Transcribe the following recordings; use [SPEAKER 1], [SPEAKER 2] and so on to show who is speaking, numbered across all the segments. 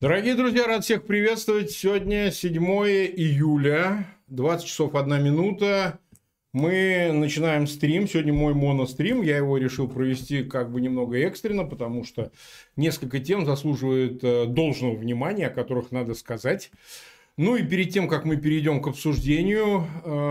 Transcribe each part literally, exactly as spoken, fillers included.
[SPEAKER 1] Дорогие друзья, рад всех приветствовать. Сегодня седьмое июля, двадцать часов одна минута. Мы начинаем стрим. Сегодня мой монострим. Я его решил провести как бы немного экстренно, потому что несколько тем заслуживают должного внимания, о которых надо сказать. Ну и перед тем, как мы перейдем к обсуждению,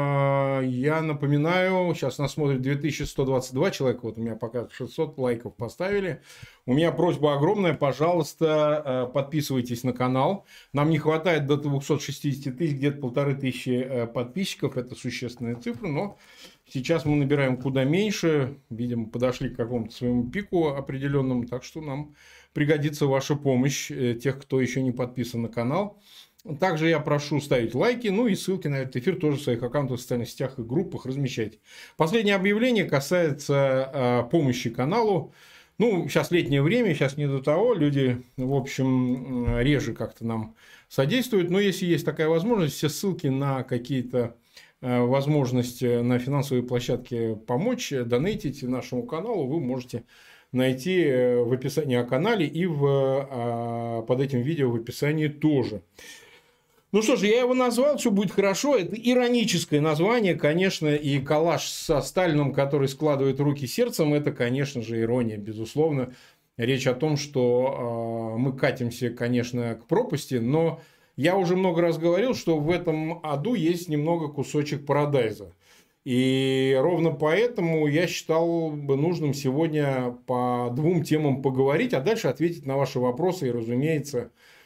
[SPEAKER 1] я напоминаю, сейчас нас смотрит две тысячи сто двадцать два человека, вот у меня пока шестьсот лайков поставили. У меня просьба огромная, пожалуйста, подписывайтесь на канал. Нам не хватает до двухсот шестидесяти тысяч, где-то полторы тысячи подписчиков, это существенная цифра, но сейчас мы набираем куда меньше, видимо, подошли к какому-то своему пику определенному, так что нам пригодится ваша помощь, тех, кто еще не подписан на канал. Также я прошу ставить лайки, ну и ссылки на этот эфир тоже в своих аккаунтах, в социальных сетях и группах размещайте. Последнее объявление касается э, помощи каналу. Ну, сейчас летнее время, сейчас не до того, люди, в общем, реже как-то нам содействуют. Но если есть такая возможность, все ссылки на какие-то э, возможности на финансовые площадки помочь, донейтить нашему каналу, вы можете найти в описании о канале и в, э, под этим видео в описании тоже. Ну что ж, я его назвал, все будет хорошо. Это ироническое название, конечно, и коллаж со Сталином, который складывает руки сердцем, это, конечно же, ирония, безусловно. Речь о том, что э, мы катимся, конечно, к пропасти, но я уже много раз говорил, что в этом аду есть немного кусочек парадайза. И ровно поэтому я считал бы нужным сегодня по двум темам поговорить, а дальше ответить на ваши вопросы и, разумеется,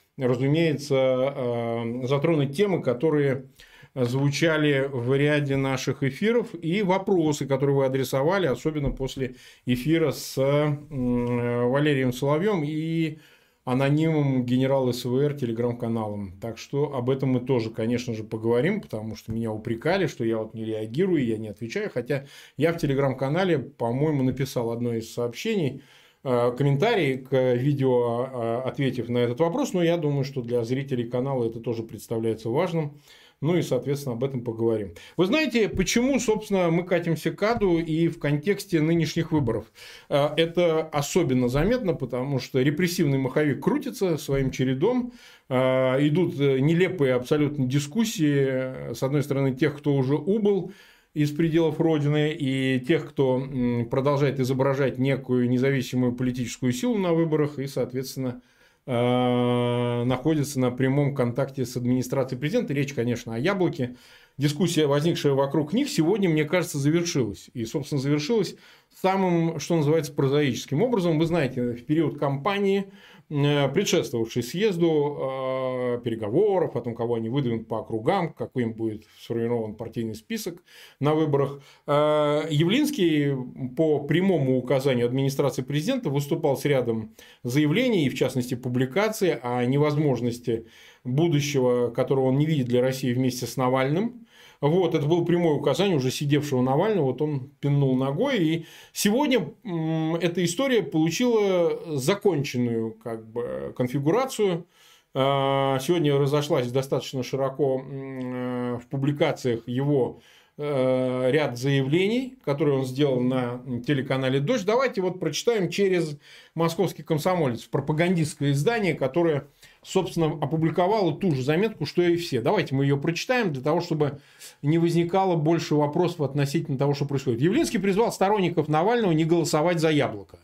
[SPEAKER 1] разумеется, затронуть темы, которые звучали в ряде наших эфиров, и вопросы, которые вы адресовали, особенно после эфира с Валерием Соловьем и анонимом генерал СВР телеграм-каналом. Так что об этом мы тоже, конечно же, поговорим, потому что меня упрекали, что я вот не реагирую, я не отвечаю, хотя я в телеграм-канале, по-моему, написал одно из сообщений, комментарий к видео, ответив на этот вопрос, но я думаю, что для зрителей канала это тоже представляется важным. Ну и, соответственно, об этом поговорим. Вы знаете, почему, собственно, мы катимся к аду и в контексте нынешних выборов? Это особенно заметно, потому что репрессивный маховик крутится своим чередом. Идут нелепые абсолютно дискуссии, с одной стороны, тех, кто уже убыл из пределов Родины, и тех, кто продолжает изображать некую независимую политическую силу на выборах и, соответственно, находится на прямом контакте с администрацией президента. Речь, конечно, о Яблоке. Дискуссия, возникшая вокруг них, сегодня, мне кажется, завершилась. И, собственно, завершилась самым, что называется, прозаическим образом. Вы знаете, в период кампании, предшествовавшей съезду, переговоров о том, кого они выдвинут по округам, какой им будет сформирован партийный список на выборах, Явлинский по прямому указанию администрации президента выступал с рядом заявлений, и в частности публикаций о невозможности будущего, которого он не видит для России вместе с Навальным. Вот, это было прямое указание уже сидевшего Навального, вот он пинул ногой, и сегодня эта история получила законченную как бы конфигурацию. Сегодня разошлась достаточно широко в публикациях его ряд заявлений, которые он сделал на телеканале «Дождь». Давайте вот прочитаем через «Московский комсомолец», пропагандистское издание, которое, собственно, опубликовала ту же заметку, что и все. Давайте мы ее прочитаем, для того, чтобы не возникало больше вопросов относительно того, что происходит. Явлинский призвал сторонников Навального не голосовать за Яблоко.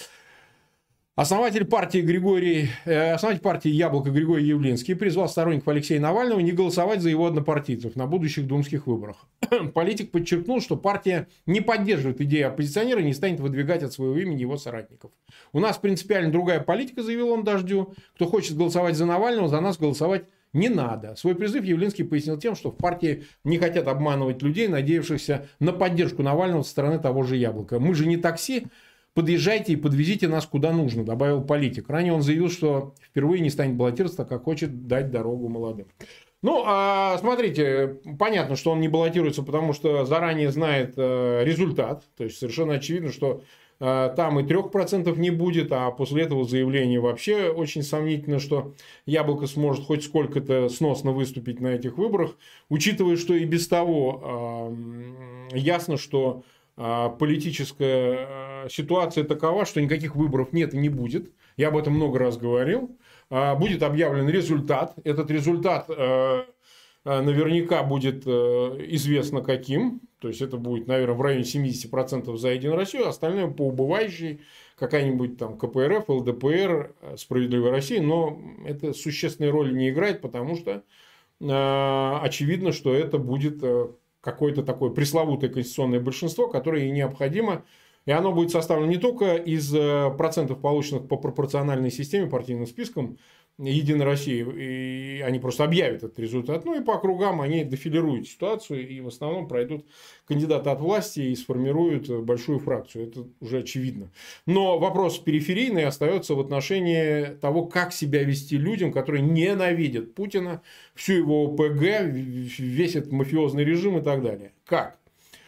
[SPEAKER 1] Основатель партии, Григорий, э, основатель партии «Яблоко» Григорий Явлинский призвал сторонников Алексея Навального не голосовать за его однопартийцев на будущих думских выборах. Политик подчеркнул, что партия не поддерживает идеи оппозиционера и не станет выдвигать от своего имени его соратников. У нас принципиально другая политика, заявил он «Дождю». Кто хочет голосовать за Навального, за нас голосовать не надо. Свой призыв Явлинский пояснил тем, что в партии не хотят обманывать людей, надеявшихся на поддержку Навального со стороны того же «Яблока». Мы же не такси. Подъезжайте и подвезите нас куда нужно, добавил политик. Ранее он заявил, что впервые не станет баллотироваться, так как хочет дать дорогу молодым. Ну, а смотрите, понятно, что он не баллотируется, потому что заранее знает результат. То есть совершенно очевидно, что там и трех процентов не будет, а после этого заявления вообще очень сомнительно, что Яблоко сможет хоть сколько-то сносно выступить на этих выборах, учитывая, что и без того ясно, что политическая ситуация такова, что никаких выборов нет и не будет. Я об этом много раз говорил. Будет объявлен результат. Этот результат наверняка будет известно каким. То есть это будет, наверное, в районе семьдесят процентов за Единую Россию, остальное по убывающей, какая-нибудь там ка пэ эр эф, эл дэ пэ эр, Справедливая Россия. Но это существенной роли не играет, потому что очевидно, что это будет какое-то такое пресловутое конституционное большинство, которое и необходимо. И оно будет составлено не только из процентов, полученных по пропорциональной системе, партийным спискам Единой России, и они просто объявят этот результат, ну и по округам они дефилируют ситуацию, и в основном пройдут кандидаты от власти и сформируют большую фракцию. Это уже очевидно. Но вопрос периферийный остается в отношении того, как себя вести людям, которые ненавидят Путина, всю его о пэ гэ, весь этот мафиозный режим и так далее. Как?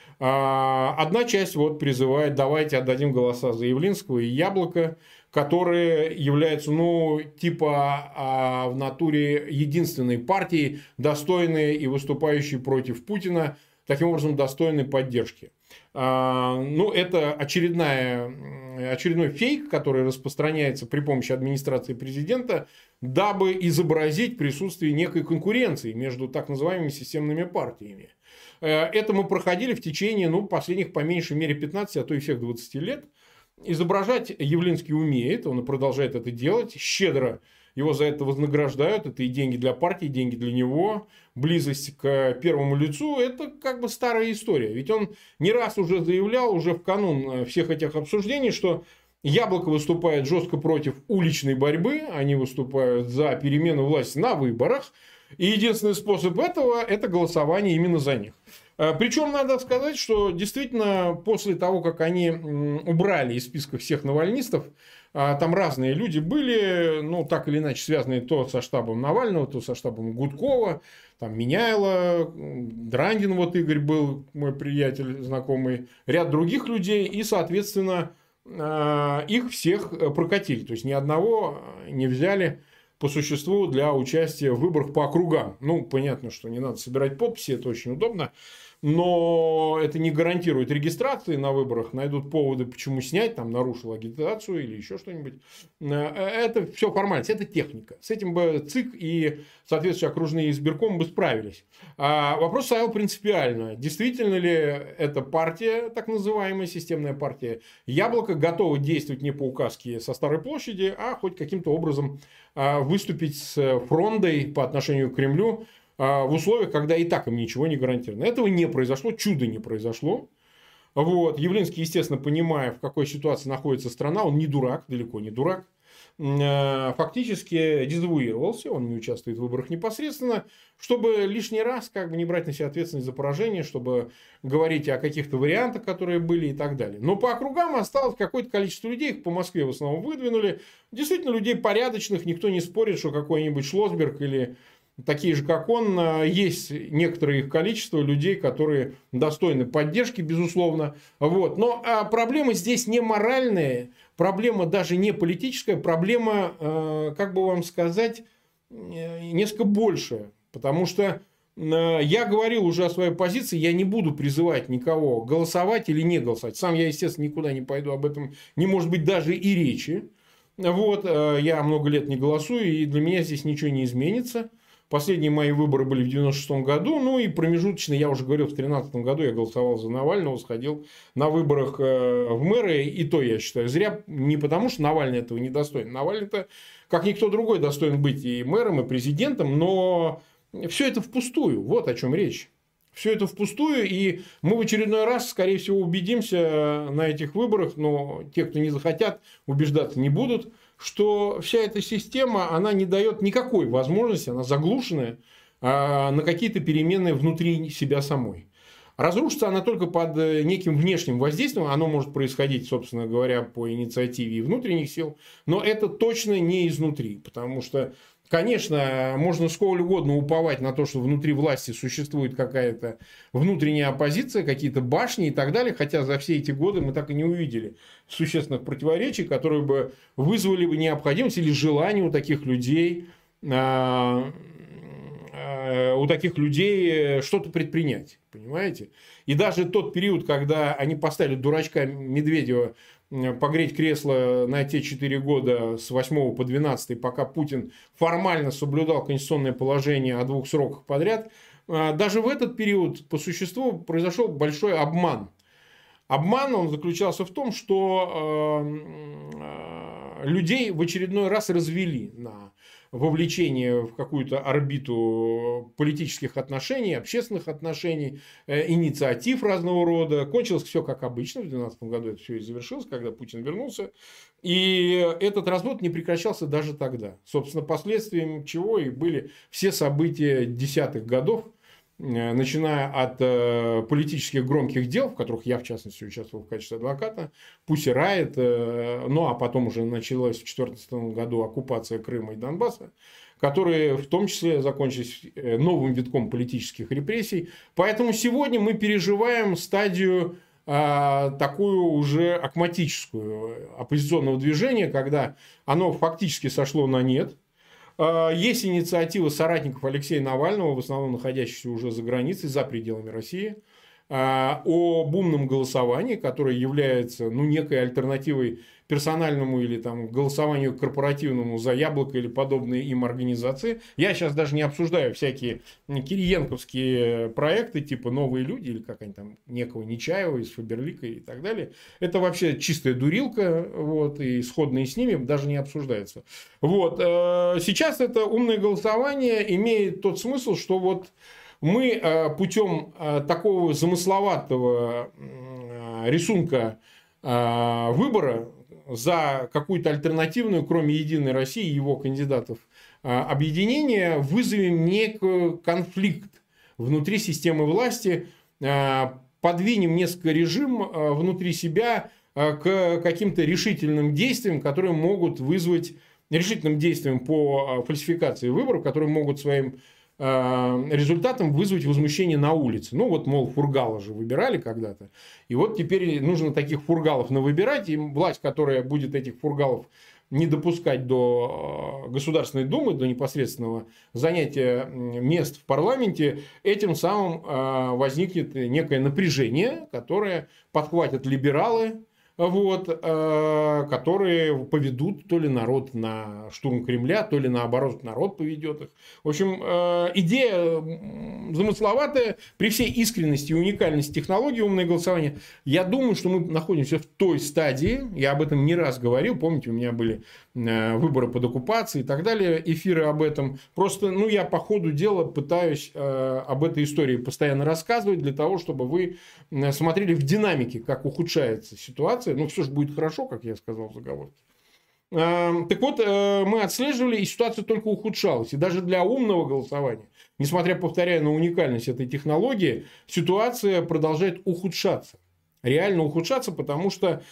[SPEAKER 1] Одна часть вот призывает: давайте отдадим голоса за Явлинского и Яблоко, которые являются, ну, типа а, в натуре единственной партией, достойной и выступающей против Путина, таким образом достойной поддержки. А, ну, это очередная, очередной фейк, который распространяется при помощи администрации президента, дабы изобразить присутствие некой конкуренции между так называемыми системными партиями. Это мы проходили в течение, ну, последних по меньшей мере пятнадцати, а то и всех двадцати лет. Изображать Явлинский умеет, он и продолжает это делать, щедро его за это вознаграждают, это и деньги для партии, и деньги для него, близость к первому лицу, это как бы старая история. Ведь он не раз уже заявлял, уже в канун всех этих обсуждений, что Яблоко выступает жестко против уличной борьбы, они выступают за перемену власти на выборах, и единственный способ этого – это голосование именно за них. Причем надо сказать, что действительно после того, как они убрали из списка всех навальнистов, там разные люди были, ну, так или иначе связанные то со штабом Навального, то со штабом Гудкова, там Меняйло, Драндин, вот Игорь был, мой приятель, знакомый, ряд других людей, и, соответственно, их всех прокатили, то есть ни одного не взяли по существу для участия в выборах по округам. Ну, понятно, что не надо собирать подписи, это очень удобно, но это не гарантирует регистрации на выборах. Найдут поводы, почему снять, там, нарушил агитацию или еще что-нибудь. Это все формальность, это техника. С этим бы ЦИК и соответствующие окружные избиркомы бы справились. А вопрос стоял принципиально. Действительно ли эта партия, так называемая системная партия Яблоко, готова действовать не по указке со Старой площади, а хоть каким-то образом выступить с фрондой по отношению к Кремлю в условиях, когда и так им ничего не гарантировано. Этого не произошло, чудо не произошло. Вот. Явлинский, естественно, понимая, в какой ситуации находится страна, он не дурак, далеко не дурак, фактически дезавуировался, он не участвует в выборах непосредственно, чтобы лишний раз как бы не брать на себя ответственность за поражение, чтобы говорить о каких-то вариантах, которые были и так далее. Но по округам осталось какое-то количество людей, их по Москве в основном выдвинули. Действительно, людей порядочных, никто не спорит, что какой-нибудь Шлосберг или такие же, как он, есть некоторое их количество людей, которые достойны поддержки, безусловно. Вот. Но а проблема здесь не моральная, проблема даже не политическая, проблема, как бы вам сказать, несколько большая. Потому что я говорил уже о своей позиции, я не буду призывать никого голосовать или не голосовать. Сам я, естественно, никуда не пойду, об этом не может быть даже и речи. Вот. Я много лет не голосую, и для меня здесь ничего не изменится. Последние мои выборы были в девяносто шестом году, ну и промежуточно, я уже говорил, в тринадцатом году я голосовал за Навального, сходил на выборах в мэры, и то, я считаю, зря, не потому что Навальный этого не достоин. Навальный-то, как никто другой, достоин быть и мэром, и президентом, но все это впустую, вот о чем речь. Все это впустую, и мы в очередной раз, скорее всего, убедимся на этих выборах, но те, кто не захотят, убеждаться не будут, что вся эта система, она не дает никакой возможности, она заглушенная на какие-то перемены внутри себя самой. Разрушится она только под неким внешним воздействием, оно может происходить, собственно говоря, по инициативе и внутренних сил, но это точно не изнутри, потому что, конечно, можно сколь угодно уповать на то, что внутри власти существует какая-то внутренняя оппозиция, какие-то башни и так далее, хотя за все эти годы мы так и не увидели существенных противоречий, которые бы вызвали бы необходимость или желание у таких людей у таких людей что-то предпринять, понимаете? И даже тот период, когда они поставили дурачка Медведева погреть кресло на те четыре года с восьмого по двенадцатый, пока Путин формально соблюдал конституционное положение о двух сроках подряд, даже в этот период по существу произошел большой обман. Обман он заключался в том, что э, людей в очередной раз развели на вовлечение в какую-то орбиту политических отношений, общественных отношений, э, инициатив разного рода. Кончилось все как обычно. В две тысячи двенадцатом году это все и завершилось, когда Путин вернулся. И этот развод не прекращался даже тогда. Собственно, последствием чего и были все события десятых годов, начиная от э, политических громких дел, в которых я, в частности, участвовал в качестве адвоката, Pussy Riot, э, ну, а потом уже началась в две тысячи четырнадцатом году оккупация Крыма и Донбасса, которые в том числе закончились новым витком политических репрессий. Поэтому сегодня мы переживаем стадию э, такую уже акматическую оппозиционного движения, когда оно фактически сошло на нет. Есть инициатива соратников Алексея Навального, в основном находящихся уже за границей, за пределами России, об умном голосовании, которое является ну, некой альтернативой персональному или там, голосованию корпоративному за яблоко или подобные им организации. Я сейчас даже не обсуждаю всякие кириенковские проекты, типа «Новые люди» или как они там, некого Нечаева из Фаберлика и так далее. Это вообще чистая дурилка, вот, и сходные с ними даже не обсуждаются. Вот. Сейчас это умное голосование имеет тот смысл, что вот мы путем такого замысловатого рисунка выбора за какую-то альтернативную, кроме «Единой России» и его кандидатов, объединение, вызовем некий конфликт внутри системы власти, подвинем несколько режим внутри себя к каким-то решительным действиям, которые могут вызвать, решительным действиям по фальсификации выборов, которые могут своим результатом вызвать возмущение на улице. Ну, вот, мол, фургала же выбирали когда-то. И вот теперь нужно таких фургалов навыбирать. И власть, которая будет этих фургалов не допускать до Государственной Думы, до непосредственного занятия мест в парламенте, этим самым возникнет некое напряжение, которое подхватят либералы, вот, э, которые поведут то ли народ на штурм Кремля, то ли наоборот народ поведет их. В общем, э, идея замысловатая, при всей искренности и уникальности технологии умное голосование. Я думаю, что мы находимся в той стадии, я об этом не раз говорил, помните, у меня были э, выборы под оккупацией и так далее, эфиры об этом. Просто, ну, я по ходу дела пытаюсь э, об этой истории постоянно рассказывать, для того, чтобы вы смотрели в динамике, как ухудшается ситуация. Ну, все же будет хорошо, как я сказал в заговорке. Так вот, мы отслеживали, и ситуация только ухудшалась. И даже для умного голосования, несмотря, повторяю, на уникальность этой технологии, ситуация продолжает ухудшаться. Реально ухудшаться, потому что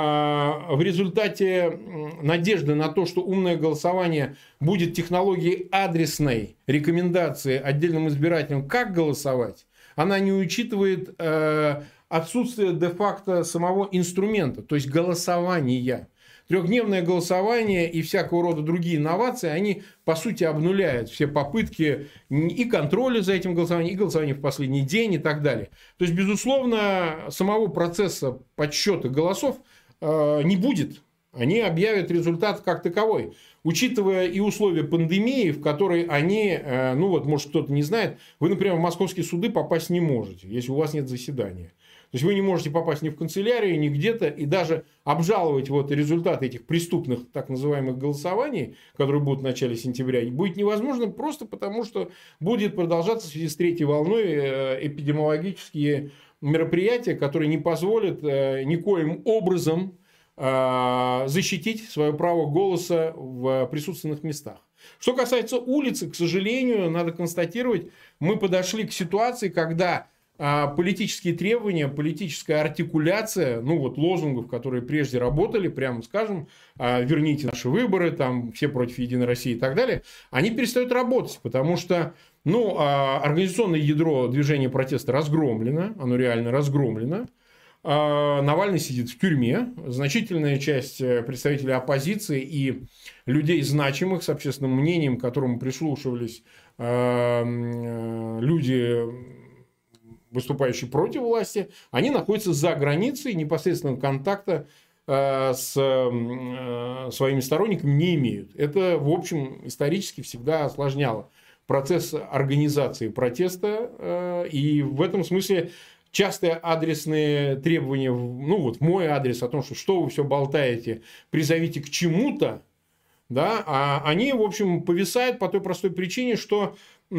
[SPEAKER 1] в результате надежды на то, что умное голосование будет технологией адресной рекомендации отдельным избирателям, как голосовать, она не учитывает э, отсутствие де-факто самого инструмента, то есть голосования. Трехдневное голосование и всякого рода другие инновации, они, по сути, обнуляют все попытки и контроля за этим голосованием, и голосования в последний день и так далее. То есть, безусловно, самого процесса подсчета голосов э, не будет. Они объявят результат как таковой. Учитывая и условия пандемии, в которой они, ну вот, может, кто-то не знает, вы, например, в московские суды попасть не можете, если у вас нет заседания. То есть, вы не можете попасть ни в канцелярию, ни где-то, и даже обжаловать вот результаты этих преступных так называемых голосований, которые будут в начале сентября, будет невозможно просто потому, что будет продолжаться в связи с третьей волной эпидемиологические мероприятия, которые не позволят никоим образом защитить свое право голоса в присутственных местах. Что касается улицы, к сожалению, надо констатировать, мы подошли к ситуации, когда политические требования, политическая артикуляция, ну вот лозунгов, которые прежде работали, прямо скажем, верните наши выборы, там все против Единой России и так далее, они перестают работать, потому что ну, организационное ядро движения протеста разгромлено, оно реально разгромлено. Навальный сидит в тюрьме. Значительная часть представителей оппозиции и людей значимых с общественным мнением, к которому прислушивались люди, выступающие против власти, они находятся за границей, непосредственного контакта с своими сторонниками не имеют. Это, в общем, исторически всегда осложняло процесс организации протеста. И в этом смысле частые адресные требования, ну вот мой адрес о том, что что вы все болтаете, призовите к чему-то, да, а они, в общем, повисают по той простой причине, что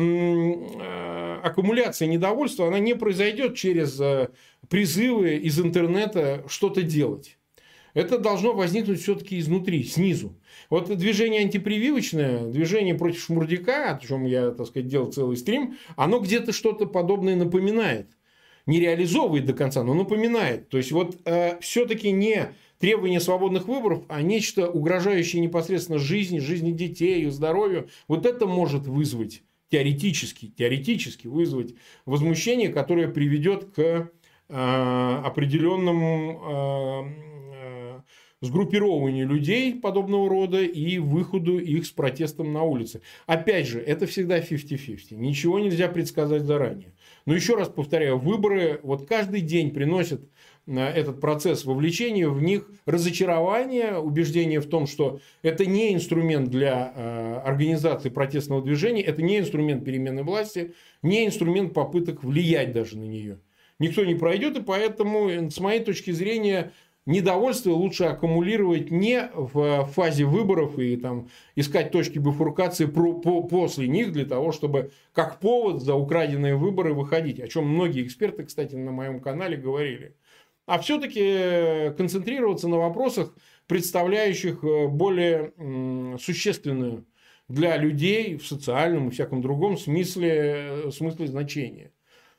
[SPEAKER 1] аккумуляция недовольства, она не произойдет через призывы из интернета что-то делать. Это должно возникнуть все-таки изнутри, снизу. Вот движение антипрививочное, движение против шмурдяка, о чем я, так сказать, делал целый стрим, оно где-то что-то подобное напоминает. Не реализовывает до конца, но напоминает. То есть, вот э, все-таки не требование свободных выборов, а нечто угрожающее непосредственно жизни, жизни детей, их здоровью. Вот это может вызвать теоретически, теоретически вызвать возмущение, которое приведет к э, определенному э, э, сгруппированию людей подобного рода и выходу их с протестом на улице. Опять же, это всегда пятьдесят на пятьдесят. Ничего нельзя предсказать заранее. Но еще раз повторяю, выборы вот каждый день приносят этот процесс вовлечения в них, разочарование, убеждение в том, что это не инструмент для э, организации протестного движения, это не инструмент перемены власти, не инструмент попыток влиять даже на нее. Никто не пройдет, и поэтому, с моей точки зрения, недовольство лучше аккумулировать не в фазе выборов и там, искать точки бифуркации про, по, после них для того, чтобы как повод за украденные выборы выходить. О чем многие эксперты, кстати, на моем канале говорили. А все-таки концентрироваться на вопросах, представляющих более существенную для людей в социальном и всяком другом смысле, смысле значения.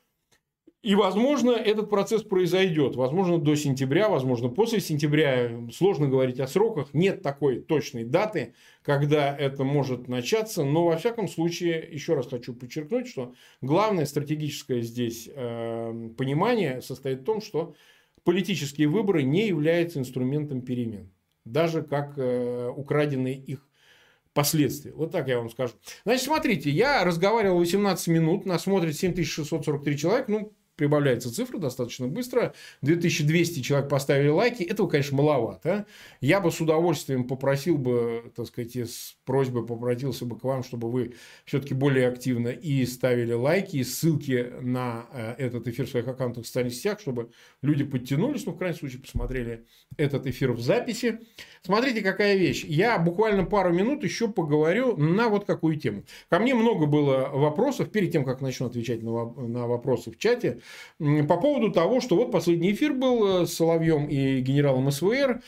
[SPEAKER 1] И, возможно, этот процесс произойдет. Возможно, до сентября, возможно, после сентября. Сложно говорить о сроках. Нет такой точной даты, когда это может начаться. Но, во всяком случае, еще раз хочу подчеркнуть, что главное стратегическое здесь э, понимание состоит в том, что политические выборы не являются инструментом перемен. Даже как э, украденные их последствия. Вот так я вам скажу. Значит, смотрите, я разговаривал восемнадцать минут, нас смотрит семь тысяч шестьсот сорок три человека. Ну, прибавляется цифра достаточно быстро. две тысячи двести человек поставили лайки. Этого, конечно, маловато. Я бы с удовольствием попросил бы, так сказать, с просьбой попросился бы к вам, чтобы вы все-таки более активно и ставили лайки, и ссылки на этот эфир в своих аккаунтах в социальных сетях, чтобы люди подтянулись, ну, в крайнем случае, посмотрели этот эфир в записи. Смотрите, какая вещь. Я буквально пару минут еще поговорю на вот какую тему. Ко мне много было вопросов, перед тем, как начну отвечать на вопросы в чате, по поводу того, что вот последний эфир был с Соловьем и генералом СВР,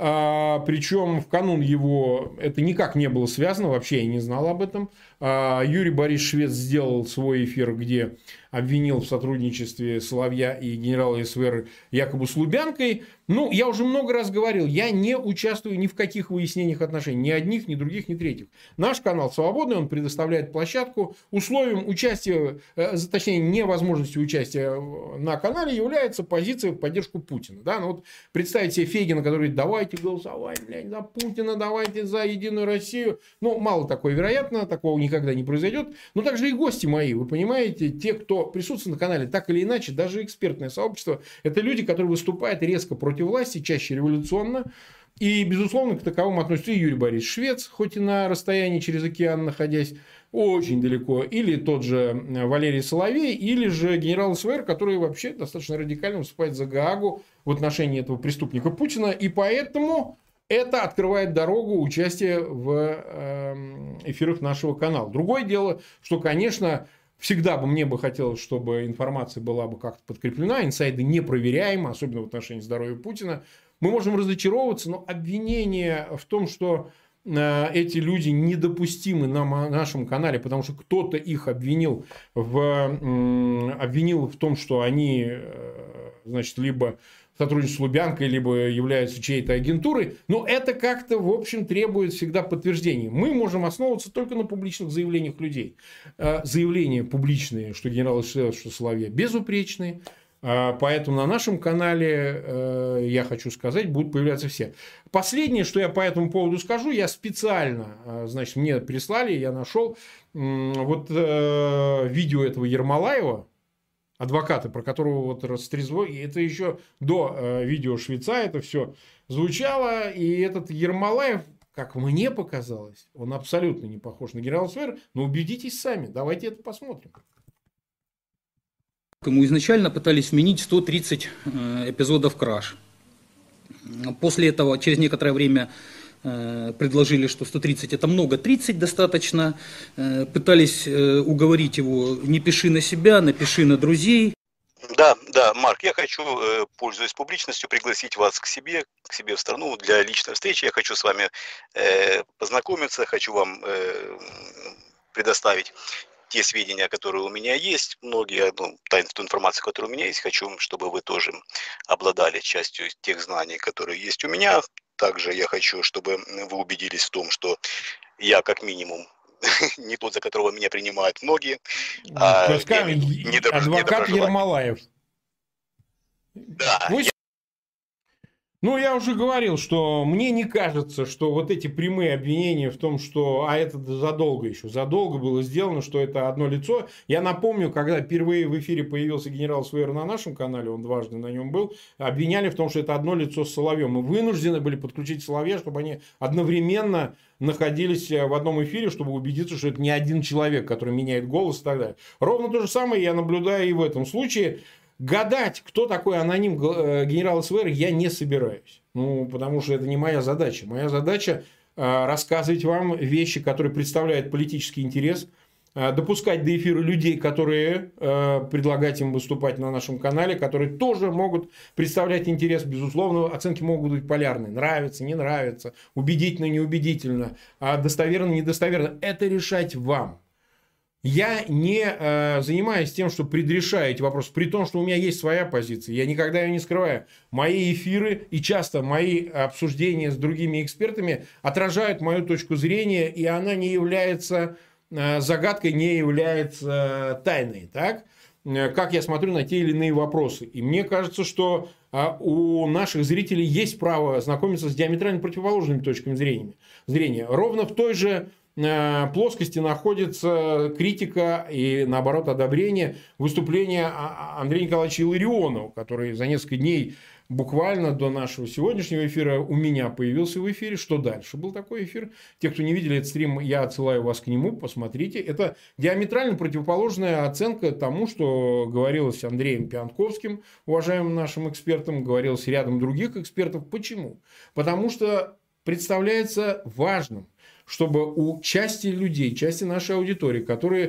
[SPEAKER 1] а, причем в канун его это никак не было связано, вообще я не знал об этом. А, Юрий Борисович Швец сделал свой эфир, где обвинил в сотрудничестве Соловья и генерала СВР якобы с Лубянкой. Ну, я уже много раз говорил, я не участвую ни в каких выяснениях отношений, ни одних, ни других, ни третьих. Наш канал свободный, он предоставляет площадку. Условием участия, точнее, невозможности участия на канале является позиция в поддержку Путина. Да? Ну, вот представить себе Фегина, который говорит, давайте голосовать, блядь, за Путина, давайте за Единую Россию. Ну, мало такое вероятно, такого никогда не произойдет. Но также и гости мои, вы понимаете, те, кто присутствует на канале, так или иначе, даже экспертное сообщество, это люди, которые выступают резко против власти, чаще революционно. И, безусловно, к таковым относится и Юрий Борисович Швец, хоть и на расстоянии через океан находясь очень далеко, или тот же Валерий Соловей, или же генерал СВР, который вообще достаточно радикально выступает за Гаагу в отношении этого преступника Путина. И поэтому это открывает дорогу участия в эфирах нашего канала. Другое дело, что, конечно, всегда бы мне бы хотелось, чтобы информация была бы как-то подкреплена, инсайды непроверяемы, особенно в отношении здоровья Путина. Мы можем разочаровываться, но обвинение в том, что эти люди недопустимы на нашем канале, потому что кто-то их обвинил в, обвинил в том, что они, значит, либо сотрудничают с Лубянкой, либо являются чьей-то агентурой, но это как-то, в общем, требует всегда подтверждения. Мы можем основываться только на публичных заявлениях людей. Заявления публичные, что генерал СВР, что Соловья, безупречные. Поэтому на нашем канале, я хочу сказать, будут появляться все. Последнее, что я по этому поводу скажу, я специально, значит, мне прислали, я нашел вот видео этого Ермолаева, адвоката, про которого вот растрезвонили, и это еще до видео Швеца это все звучало, и этот Ермолаев, как мне показалось, он абсолютно не похож на генерала СВР, но убедитесь сами, давайте это посмотрим.
[SPEAKER 2] Ему изначально пытались вменить сто тридцать эпизодов краж. После этого, через некоторое время, предложили, что сто тридцать это много, тридцать достаточно. Пытались уговорить его: не пиши на себя, напиши на друзей.
[SPEAKER 3] Да, да, Марк, я хочу, пользуясь публичностью, пригласить вас к себе, к себе в страну для личной встречи. Я хочу с вами познакомиться, хочу вам предоставить те сведения, которые у меня есть, многие, ну, ту информацию, которая у меня есть, хочу, чтобы вы тоже обладали частью тех знаний, которые есть у меня. Также я хочу, чтобы вы убедились в том, что я как минимум не тот, за которого меня принимают многие.
[SPEAKER 1] А, адвокат Ермолаев.
[SPEAKER 3] Да.
[SPEAKER 1] Пусть... Ну, я уже говорил, что мне не кажется, что вот эти прямые обвинения в том, что... А это задолго еще. Задолго было сделано, что это одно лицо. Я напомню, когда впервые в эфире появился генерал СВР на нашем канале, он дважды на нем был, обвиняли в том, что это одно лицо с Соловьем. Мы вынуждены были подключить Соловья, чтобы они одновременно находились в одном эфире, чтобы убедиться, что это не один человек, который меняет голос и так далее. Ровно то же самое я наблюдаю и в этом случае. Гадать, кто такой аноним генерала СВР, я не собираюсь. Ну, потому что это не моя задача. Моя задача э, рассказывать вам вещи, которые представляют политический интерес, э, допускать до эфира людей, которые э, предлагать им выступать на нашем канале, которые тоже могут представлять интерес. Безусловно, оценки могут быть полярны. Нравится, не нравится, убедительно, неубедительно, а достоверно, недостоверно. Это решать вам. Я не э, занимаюсь тем, что предрешаю эти вопросы, при том, что у меня есть своя позиция. Я никогда ее не скрываю. Мои эфиры и часто мои обсуждения с другими экспертами отражают мою точку зрения, и она не является э, загадкой, не является э, тайной. Так? Как я смотрю на те или иные вопросы. И мне кажется, что э, у наших зрителей есть право знакомиться с диаметрально противоположными точками зрения. зрения. Ровно в той же плоскости находится критика и, наоборот, одобрение выступления Андрея Николаевича Илларионова, который за несколько дней, буквально до нашего сегодняшнего эфира, у меня появился в эфире. Что дальше? Был такой эфир. Те, кто не видели этот стрим, я отсылаю вас к нему, посмотрите. Это диаметрально противоположная оценка тому, что говорилось Андреем Пиантковским, уважаемым нашим экспертом, говорилось рядом других экспертов. Почему? Потому что представляется важным, чтобы у части людей, части нашей аудитории, которые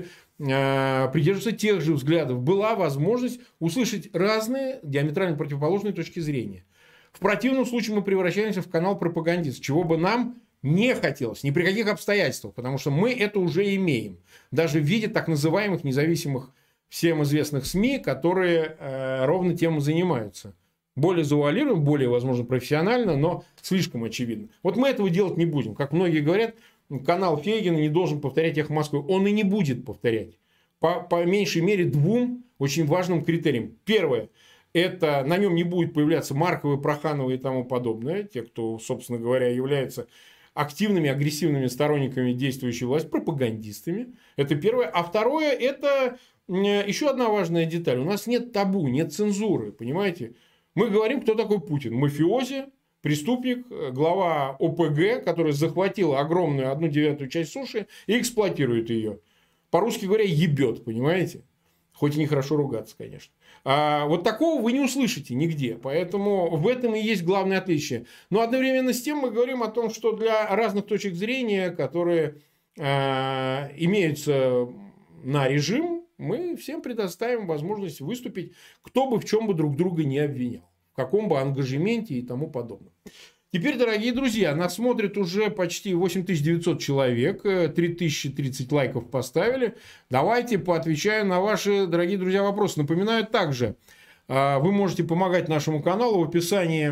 [SPEAKER 1] э, придерживаются тех же взглядов, была возможность услышать разные диаметрально противоположные точки зрения. В противном случае мы превращаемся в канал пропагандист, чего бы нам не хотелось, ни при каких обстоятельствах, потому что мы это уже имеем. Даже в виде так называемых независимых всем известных СМИ, которые э, ровно тем и занимаются. Более завуалированно, более, возможно, профессионально, но слишком очевидно. Вот мы этого делать не будем. Как многие говорят, канал Фейгина не должен повторять «Эхо Москвы». Он и не будет повторять. По, по меньшей мере двум очень важным критериям. Первое. Это на нем не будет появляться Марковы, Прохановы и тому подобное. Те, кто, собственно говоря, являются активными, агрессивными сторонниками действующей власти, пропагандистами. Это первое. А второе, это еще одна важная деталь. У нас нет табу, нет цензуры. Понимаете? Мы говорим, кто такой Путин. Мафиози, преступник, глава О П Г, который захватил огромную одну девятую часть суши и эксплуатирует ее. По-русски говоря, ебет, понимаете? Хоть и нехорошо ругаться, конечно. А вот такого вы не услышите нигде. Поэтому в этом и есть главное отличие. Но одновременно с тем мы говорим о том, что для разных точек зрения, которые а, имеются на режим, мы всем предоставим возможность выступить, кто бы в чем бы друг друга не обвинял. В каком бы ангажементе и тому подобное. Теперь, дорогие друзья, нас смотрит уже почти восемь тысяч девятьсот человек, три тысячи тридцать лайков поставили. Давайте поотвечаю на ваши, дорогие друзья, вопросы. Напоминаю также, вы можете помогать нашему каналу в описании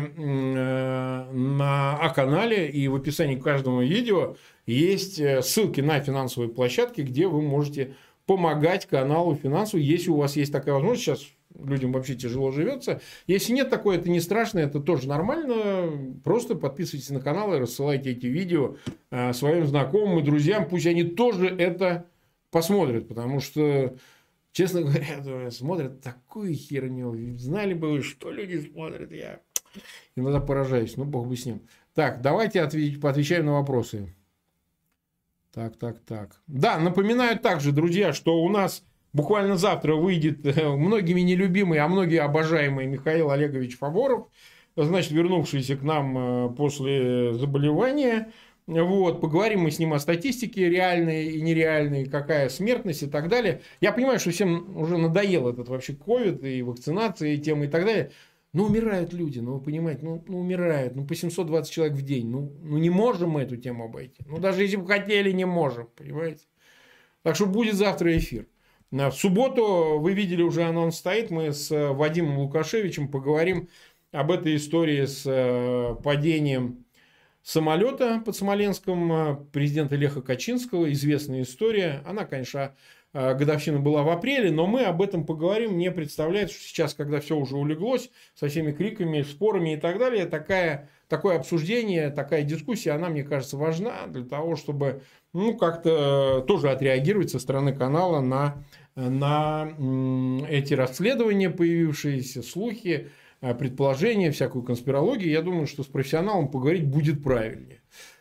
[SPEAKER 1] на А-канале и в описании к каждому видео есть ссылки на финансовые площадки, где вы можете помогать каналу финансово, если у вас есть такая возможность. Сейчас людям вообще тяжело живется. Если нет такое, это не страшно, это тоже нормально. Просто подписывайтесь на канал и рассылайте эти видео своим знакомым и друзьям. Пусть они тоже это посмотрят, потому что, честно говоря, смотрят такую херню. Знали бы вы, что люди смотрят, я иногда поражаюсь. Ну, бог бы с ним. Так, давайте ответь, поотвечаем на вопросы. Так, так, так. Да, напоминаю также, друзья, что у нас буквально завтра выйдет многими нелюбимый, а многие обожаемый Михаил Олегович Фаворов, значит, вернувшийся к нам после заболевания. Вот, поговорим мы с ним о статистике реальной и нереальной, какая смертность и так далее. Я понимаю, что всем уже надоел этот вообще ковид и вакцинация и темы и так далее. Ну, умирают люди, ну, вы понимаете, ну, ну, умирают, ну, по семьсот двадцать человек в день. Ну, ну, не можем мы эту тему обойти. Ну, даже если бы хотели, не можем, понимаете. Так что будет завтра эфир. В субботу, вы видели, уже анонс стоит, мы с Вадимом Лукашевичем поговорим об этой истории с падением самолета под Смоленском президента Леха Качинского. Известная история. Она, конечно, годовщина была в апреле, но мы об этом поговорим. Мне представляется, что сейчас, когда все уже улеглось, со всеми криками, спорами и так далее, такая, такое обсуждение, такая дискуссия, она, мне кажется, важна для того, чтобы ну, как-то тоже отреагировать со стороны канала на, на эти расследования, появившиеся слухи, предположения, всякую конспирологию. Я думаю, что с профессионалом поговорить будет правильнее.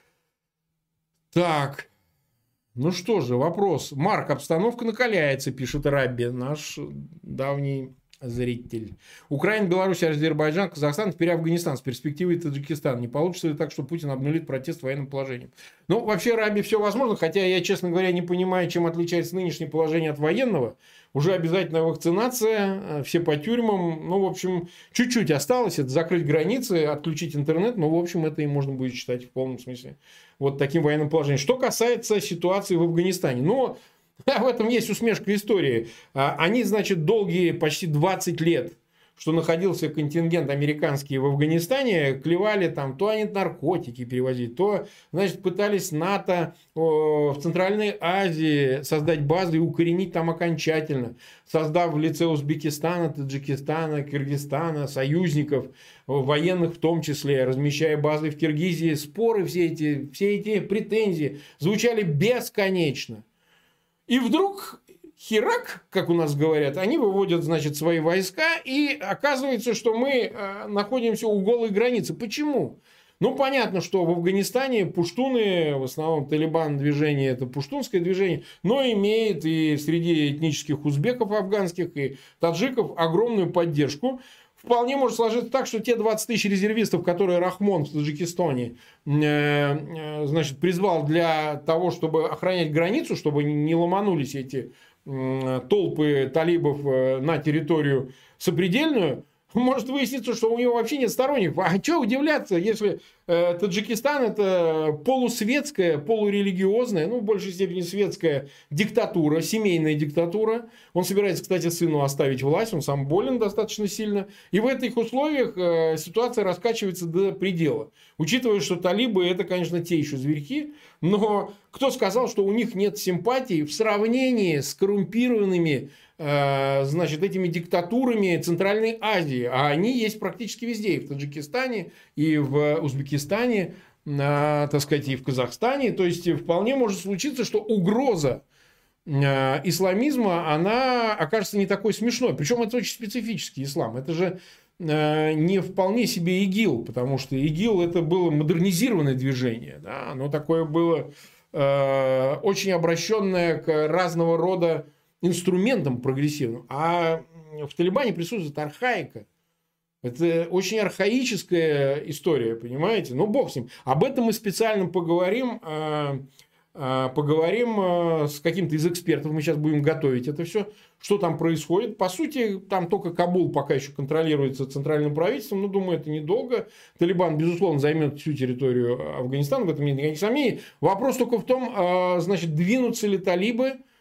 [SPEAKER 1] Так... Ну что же, вопрос. Марк, обстановка накаляется, пишет Рабби, наш давний зритель. Украина, Беларусь, Азербайджан, Казахстан, теперь Афганистан с перспективой Таджикистан. Не получится ли так, что Путин обнулит протест военным положением? Ну, вообще, Рабби, все возможно, хотя я, честно говоря, не понимаю, чем отличается нынешнее положение от военного. Уже обязательная вакцинация, все по тюрьмам. Ну, в общем, чуть-чуть осталось. Это закрыть границы, отключить интернет. Ну, в общем, это и можно будет считать в полном смысле вот таким военным положением. Что касается ситуации в Афганистане. Ну, в этом есть усмешка истории. Они, значит, долгие почти двадцать лет, что находился контингент американский в Афганистане, клевали там, то они наркотики перевозили, то, значит, пытались НАТО в Центральной Азии создать базы и укоренить там окончательно, создав в лице Узбекистана, Таджикистана, Кыргызстана союзников, военных в том числе, размещая базы в Киргизии. Споры все эти, все эти претензии звучали бесконечно. И вдруг... херак, как у нас говорят, они выводят, значит, свои войска, и оказывается, что мы находимся у голой границы. Почему? Ну, понятно, что в Афганистане пуштуны, в основном Талибан движение, это пуштунское движение, но имеет и среди этнических узбеков афганских, и таджиков огромную поддержку. Вполне может сложиться так, что те двадцать тысяч резервистов, которые Рахмон в Таджикистане значит, призвал для того, чтобы охранять границу, чтобы не ломанулись эти толпы талибов на территорию сопредельную, может выясниться, что у него вообще нет сторонников. А что удивляться, если э, Таджикистан это полусветская, полурелигиозная, ну, в большей степени светская диктатура, семейная диктатура. Он собирается, кстати, сыну оставить власть, он сам болен достаточно сильно. И в этих условиях э, ситуация раскачивается до предела. Учитывая, что талибы это, конечно, те еще зверьки, но кто сказал, что у них нет симпатий в сравнении с коррумпированными значит, этими диктатурами Центральной Азии. А они есть практически везде. И в Таджикистане, и в Узбекистане, так сказать, и в Казахстане. То есть, вполне может случиться, что угроза исламизма, она окажется не такой смешной. Причем это очень специфический ислам. Это же не вполне себе ИГИЛ, потому что ИГИЛ это было модернизированное движение. Да? Оно такое было очень обращенное к разного рода инструментом прогрессивным. А в Талибане присутствует архаика. Это очень архаическая история, понимаете? Ну, бог с ним. Об этом мы специально поговорим. Поговорим с каким-то из экспертов. Мы сейчас будем готовить это все. Что там происходит. По сути, там только Кабул пока еще контролируется центральным правительством. Но, думаю, это недолго. Талибан, безусловно, займет всю территорию Афганистана. В этом нет никаких сомнений. Вопрос только в том, значит, двинутся ли талибы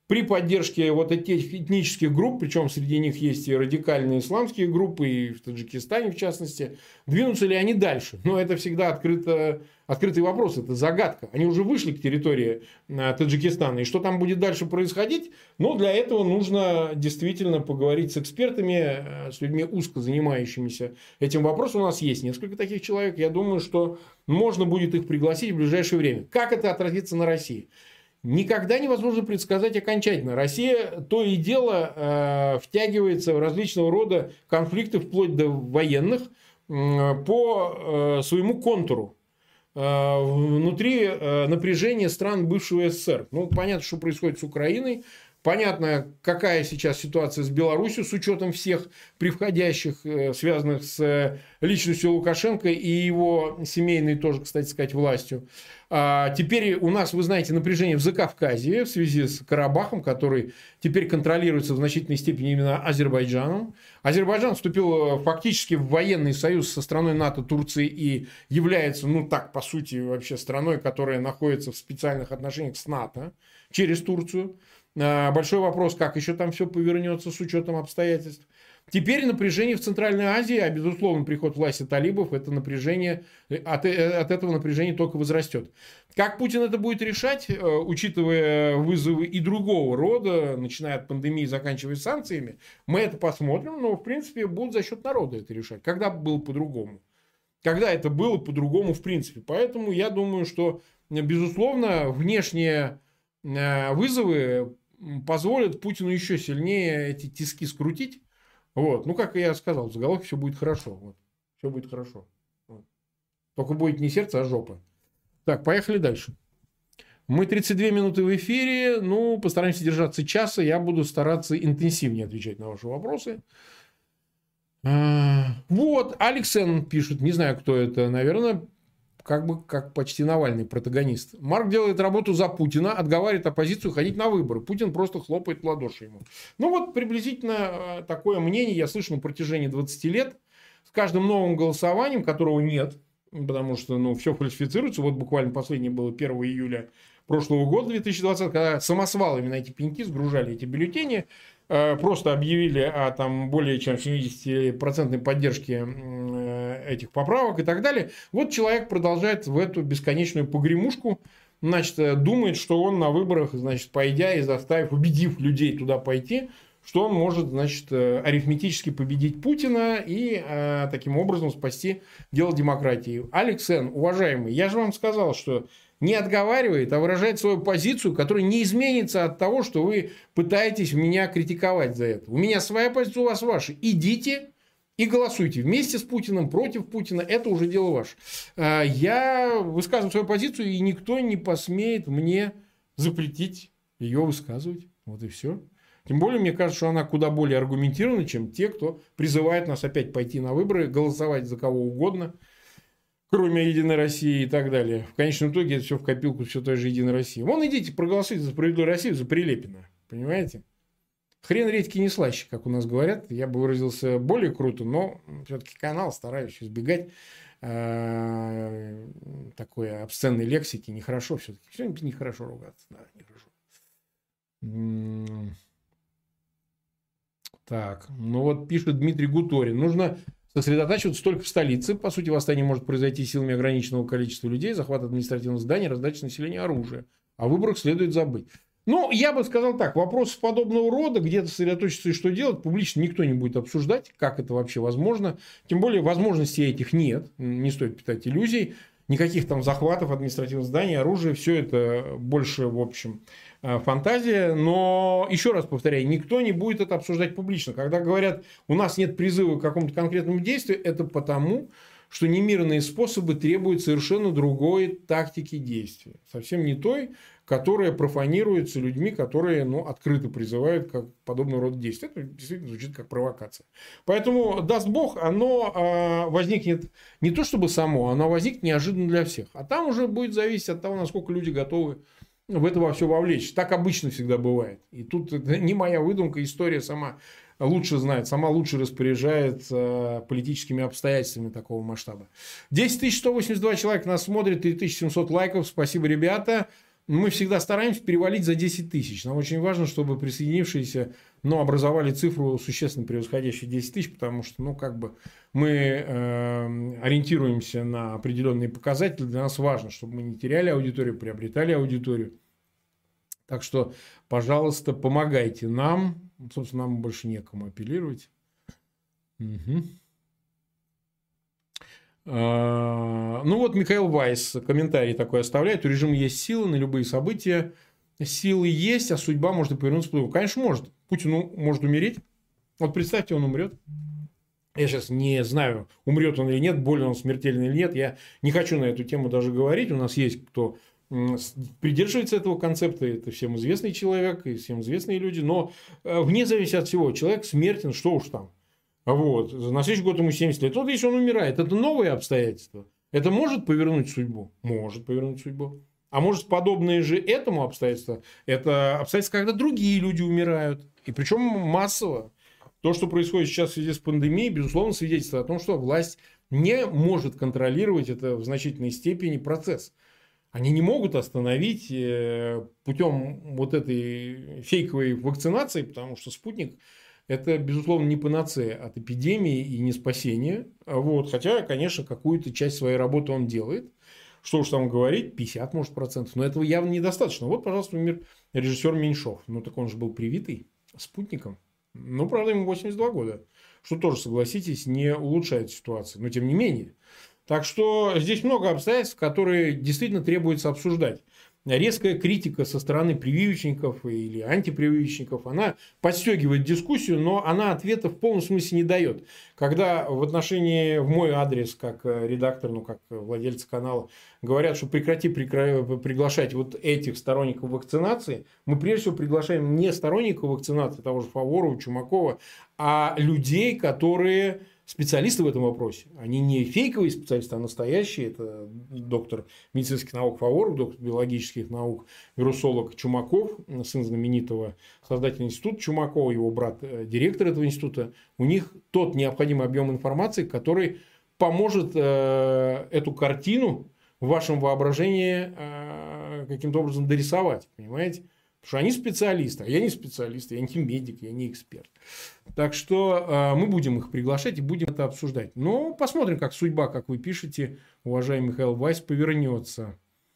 [SPEAKER 1] при поддержке вот этих этнических групп, причем среди них есть и радикальные исламские группы, и в Таджикистане в частности, двинутся ли они дальше? Но это всегда открыто, открытый вопрос, это загадка. Они уже вышли к территории Таджикистана, и что там будет дальше происходить? Но для этого нужно действительно поговорить с экспертами, с людьми, узко занимающимися этим вопросом. У нас есть несколько таких человек, я думаю, что можно будет их пригласить в ближайшее время. Как это отразится на России? Никогда невозможно предсказать окончательно. Россия то и дело э, втягивается в различного рода конфликты, вплоть до военных, э, по э, своему контуру. Э, внутри э, напряжения стран бывшего СССР. Ну, понятно, что происходит с Украиной. Понятно, какая сейчас ситуация с Беларусью, с учетом всех превходящих, э, связанных с личностью Лукашенко и его семейной тоже, кстати сказать, властью. А теперь у нас, вы знаете, напряжение в Закавказье в связи с Карабахом, который теперь контролируется в значительной степени именно Азербайджаном. Азербайджан вступил фактически в военный союз со страной НАТО, Турцией, и является, ну так, по сути, вообще страной, которая находится в специальных отношениях с НАТО через Турцию. Большой вопрос, как еще там все повернется с учетом обстоятельств. Теперь напряжение в Центральной Азии, а безусловно приход власти талибов, это напряжение, от, от этого напряжение только возрастет. Как Путин это будет решать, учитывая вызовы и другого рода, начиная от пандемии, заканчивая санкциями, мы это посмотрим, но в принципе будут за счет народа это решать. Когда было по-другому? Когда это было по-другому в принципе? Поэтому я думаю, что безусловно внешние вызовы позволят Путину еще сильнее эти тиски скрутить. Вот. Ну, как я сказал, в заголовке все будет хорошо. Вот. Все будет хорошо. Вот. Только будет не сердце, а жопа. Так, поехали дальше. Мы тридцать две минуты в эфире. Ну, постараемся держаться часа. Я буду стараться интенсивнее отвечать на ваши вопросы. Вот, Алексен пишет. Не знаю, кто это. Наверное, как бы как почти Навальный протагонист. Марк делает работу за Путина, отговаривает оппозицию ходить на выборы. Путин просто хлопает в ладоши ему. Ну вот приблизительно такое мнение я слышу на протяжении двадцати лет. С каждым новым голосованием, которого нет, потому что ну, все фальсифицируется. Вот буквально последнее было первого июля прошлого года, две тысячи двадцатого, когда самосвалами на эти пеньки сгружали эти бюллетени. Просто объявили о там, более чем семидесятипроцентной поддержке этих поправок и так далее. Вот человек продолжает в эту бесконечную погремушку, значит, думает, что он на выборах, значит, пойдя и заставив, убедив людей туда пойти, что он может, значит, арифметически победить Путина и э, таким образом спасти дело демократии. Алексен, уважаемый, я же вам сказал, что не отговаривает, а выражает свою позицию, которая не изменится от того, что вы пытаетесь меня критиковать за это. У меня своя позиция, у вас ваша. Идите и голосуйте вместе с Путиным, против Путина. Это уже дело ваше. Я высказываю свою позицию, и никто не посмеет мне запретить ее высказывать. Вот и все. Тем более, мне кажется, что она куда более аргументирована, чем те, кто призывает нас опять пойти на выборы, голосовать за кого угодно, кроме Единой России и так далее. В конечном итоге это все в копилку все той же Единой России. Вон идите, проголосуйте за Справедливую Россию, за Прилепина. Понимаете? Хрен редьки не слаще, как у нас говорят. Я бы выразился более круто, но все-таки канал стараюсь избегать э, такой обсценной лексики. Нехорошо все-таки. Все-таки нехорошо ругаться. Да, нехорошо. Так, ну вот пишет Дмитрий Гуторин. Нужно сосредотачиваться только в столице. По сути, восстание может произойти силами ограниченного количества людей, захват административных зданий, раздача населения оружия. О выборах следует забыть. Ну, я бы сказал так, вопросы подобного рода, где-то сосредоточиться и что делать, публично никто не будет обсуждать, как это вообще возможно. Тем более, возможностей этих нет, не стоит питать иллюзий. Никаких там захватов административных зданий, оружия, все это больше, в общем, фантазия. Но, еще раз повторяю, никто не будет это обсуждать публично. Когда говорят, у нас нет призыва к какому-то конкретному действию, это потому, что немирные способы требуют совершенно другой тактики действия. Совсем не той, которая профанируется людьми, которые ну, открыто призывают к подобного рода действия. Это действительно звучит как провокация. Поэтому, даст Бог, оно э, возникнет не то чтобы само, оно возникнет неожиданно для всех. А там уже будет зависеть от того, насколько люди готовы в это во все вовлечь. Так обычно всегда бывает. И тут это не моя выдумка, история сама лучше знает, сама лучше распоряжается политическими обстоятельствами такого масштаба. десять тысяч сто восемьдесят два человека нас смотрит, три тысячи семьсот лайков. Спасибо, ребята. мы всегда стараемся перевалить за десять тысяч. Нам очень важно, чтобы присоединившиеся, ну, образовали цифру существенно превосходящую десять тысяч, потому что, ну, как бы мы э, ориентируемся на определенные показатели. Для нас важно, чтобы мы не теряли аудиторию, приобретали аудиторию. Так что, пожалуйста, помогайте нам. Собственно, нам больше некому апеллировать. Угу. Ну вот Михаил Вайс комментарий такой оставляет. У режима есть силы на любые события. Силы есть, а судьба может и повернуться по-другому. Конечно, может. Путин может умереть. Вот представьте, он умрет. Я сейчас не знаю, умрет он или нет, болен он смертельный или нет. Я не хочу на эту тему даже говорить. У нас есть кто придерживается этого концепта. Это всем известный человек и всем известные люди. Но вне зависимости от всего, человек смертен, что уж там. Вот. На следующий год ему семьдесят лет. Вот если он умирает, это новые обстоятельства. Это может повернуть судьбу? Может повернуть судьбу. А может, подобные же этому обстоятельства? Это обстоятельства, когда другие люди умирают. И причем массово. То, что происходит сейчас в связи с пандемией, безусловно, свидетельствует о том, что власть не может контролировать это в значительной степени процесс. Они не могут остановить путем вот этой фейковой вакцинации, потому что спутник – это, безусловно, не панацея от эпидемии и не спасение. Вот. Хотя, конечно, какую-то часть своей работы он делает. Что уж там говорить, пятьдесят, может, процентов. Но этого явно недостаточно. Вот, пожалуйста, например, режиссер Меньшов. Ну, так он же был привитый спутником. Ну, правда, ему восемьдесят два года. Что тоже, согласитесь, не улучшает ситуацию. Но, тем не менее. Так что здесь много обстоятельств, которые действительно требуется обсуждать. Резкая критика со стороны прививочников или антипрививочников, она подстегивает дискуссию, но она ответа в полном смысле не дает. Когда в отношении, в мой адрес, как редактор, ну, как владельца канала, говорят, что прекрати прикра... приглашать вот этих сторонников вакцинации, мы прежде всего приглашаем не сторонников вакцинации, того же Фаворова, Чумакова, а людей, которые... специалисты в этом вопросе. Они не фейковые специалисты, а настоящие. Это доктор медицинских наук Фаворов, доктор биологических наук, вирусолог Чумаков, сын знаменитого создателя института Чумакова, его брат директор этого института. У них тот необходимый объем информации, который поможет э, эту картину в вашем воображении э, каким-то образом дорисовать. Понимаете? Потому что они специалисты, а я не специалист, я не медик, я не эксперт. Так что э, мы будем их приглашать и будем это обсуждать. Но посмотрим, как судьба, как вы пишете, уважаемый Михаил Вайс, повернется.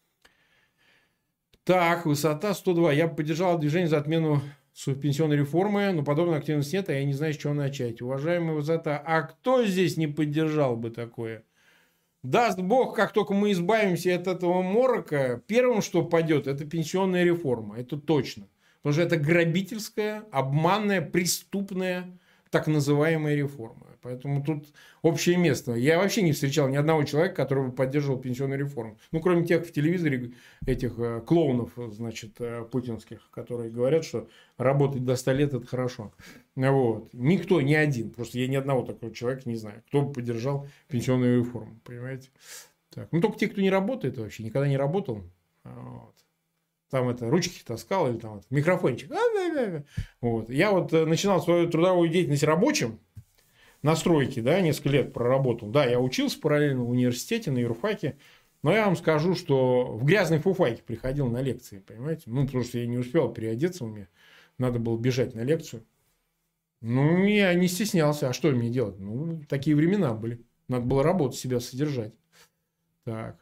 [SPEAKER 1] Так, высота сто два. Я поддержал движение за отмену пенсионной реформы, но подобной активности нет, а я не знаю, с чего начать. Уважаемая высота, а кто здесь не поддержал бы такое? Даст Бог, как только мы избавимся от этого морока, первым, что пойдет, это пенсионная реформа. Это точно. Потому что это грабительская, обманная, преступная, так называемая реформа. Поэтому тут общее место. Я вообще не встречал ни одного человека, который бы поддерживал пенсионную реформу. Ну, кроме тех в телевизоре, этих клоунов, значит, путинских, которые говорят, что работать до ста лет – это хорошо. Вот. Никто, ни один. Просто я ни одного такого человека не знаю, кто бы поддержал пенсионную реформу. Понимаете? Так. Ну, только те, кто не работает вообще, никогда не работал. Вот. Там это ручки таскал или там это, микрофончик. Вот. Я вот начинал свою трудовую деятельность рабочим на стройке, да, несколько лет проработал. Да, я учился параллельно в университете, на юрфаке. Но я вам скажу, что в грязной фуфайке приходил на лекции, понимаете? Ну, потому что я не успел переодеться, мне надо было бежать на лекцию. Ну, я не стеснялся. А что мне делать? Ну, такие времена были. Надо было работать, себя содержать. Так.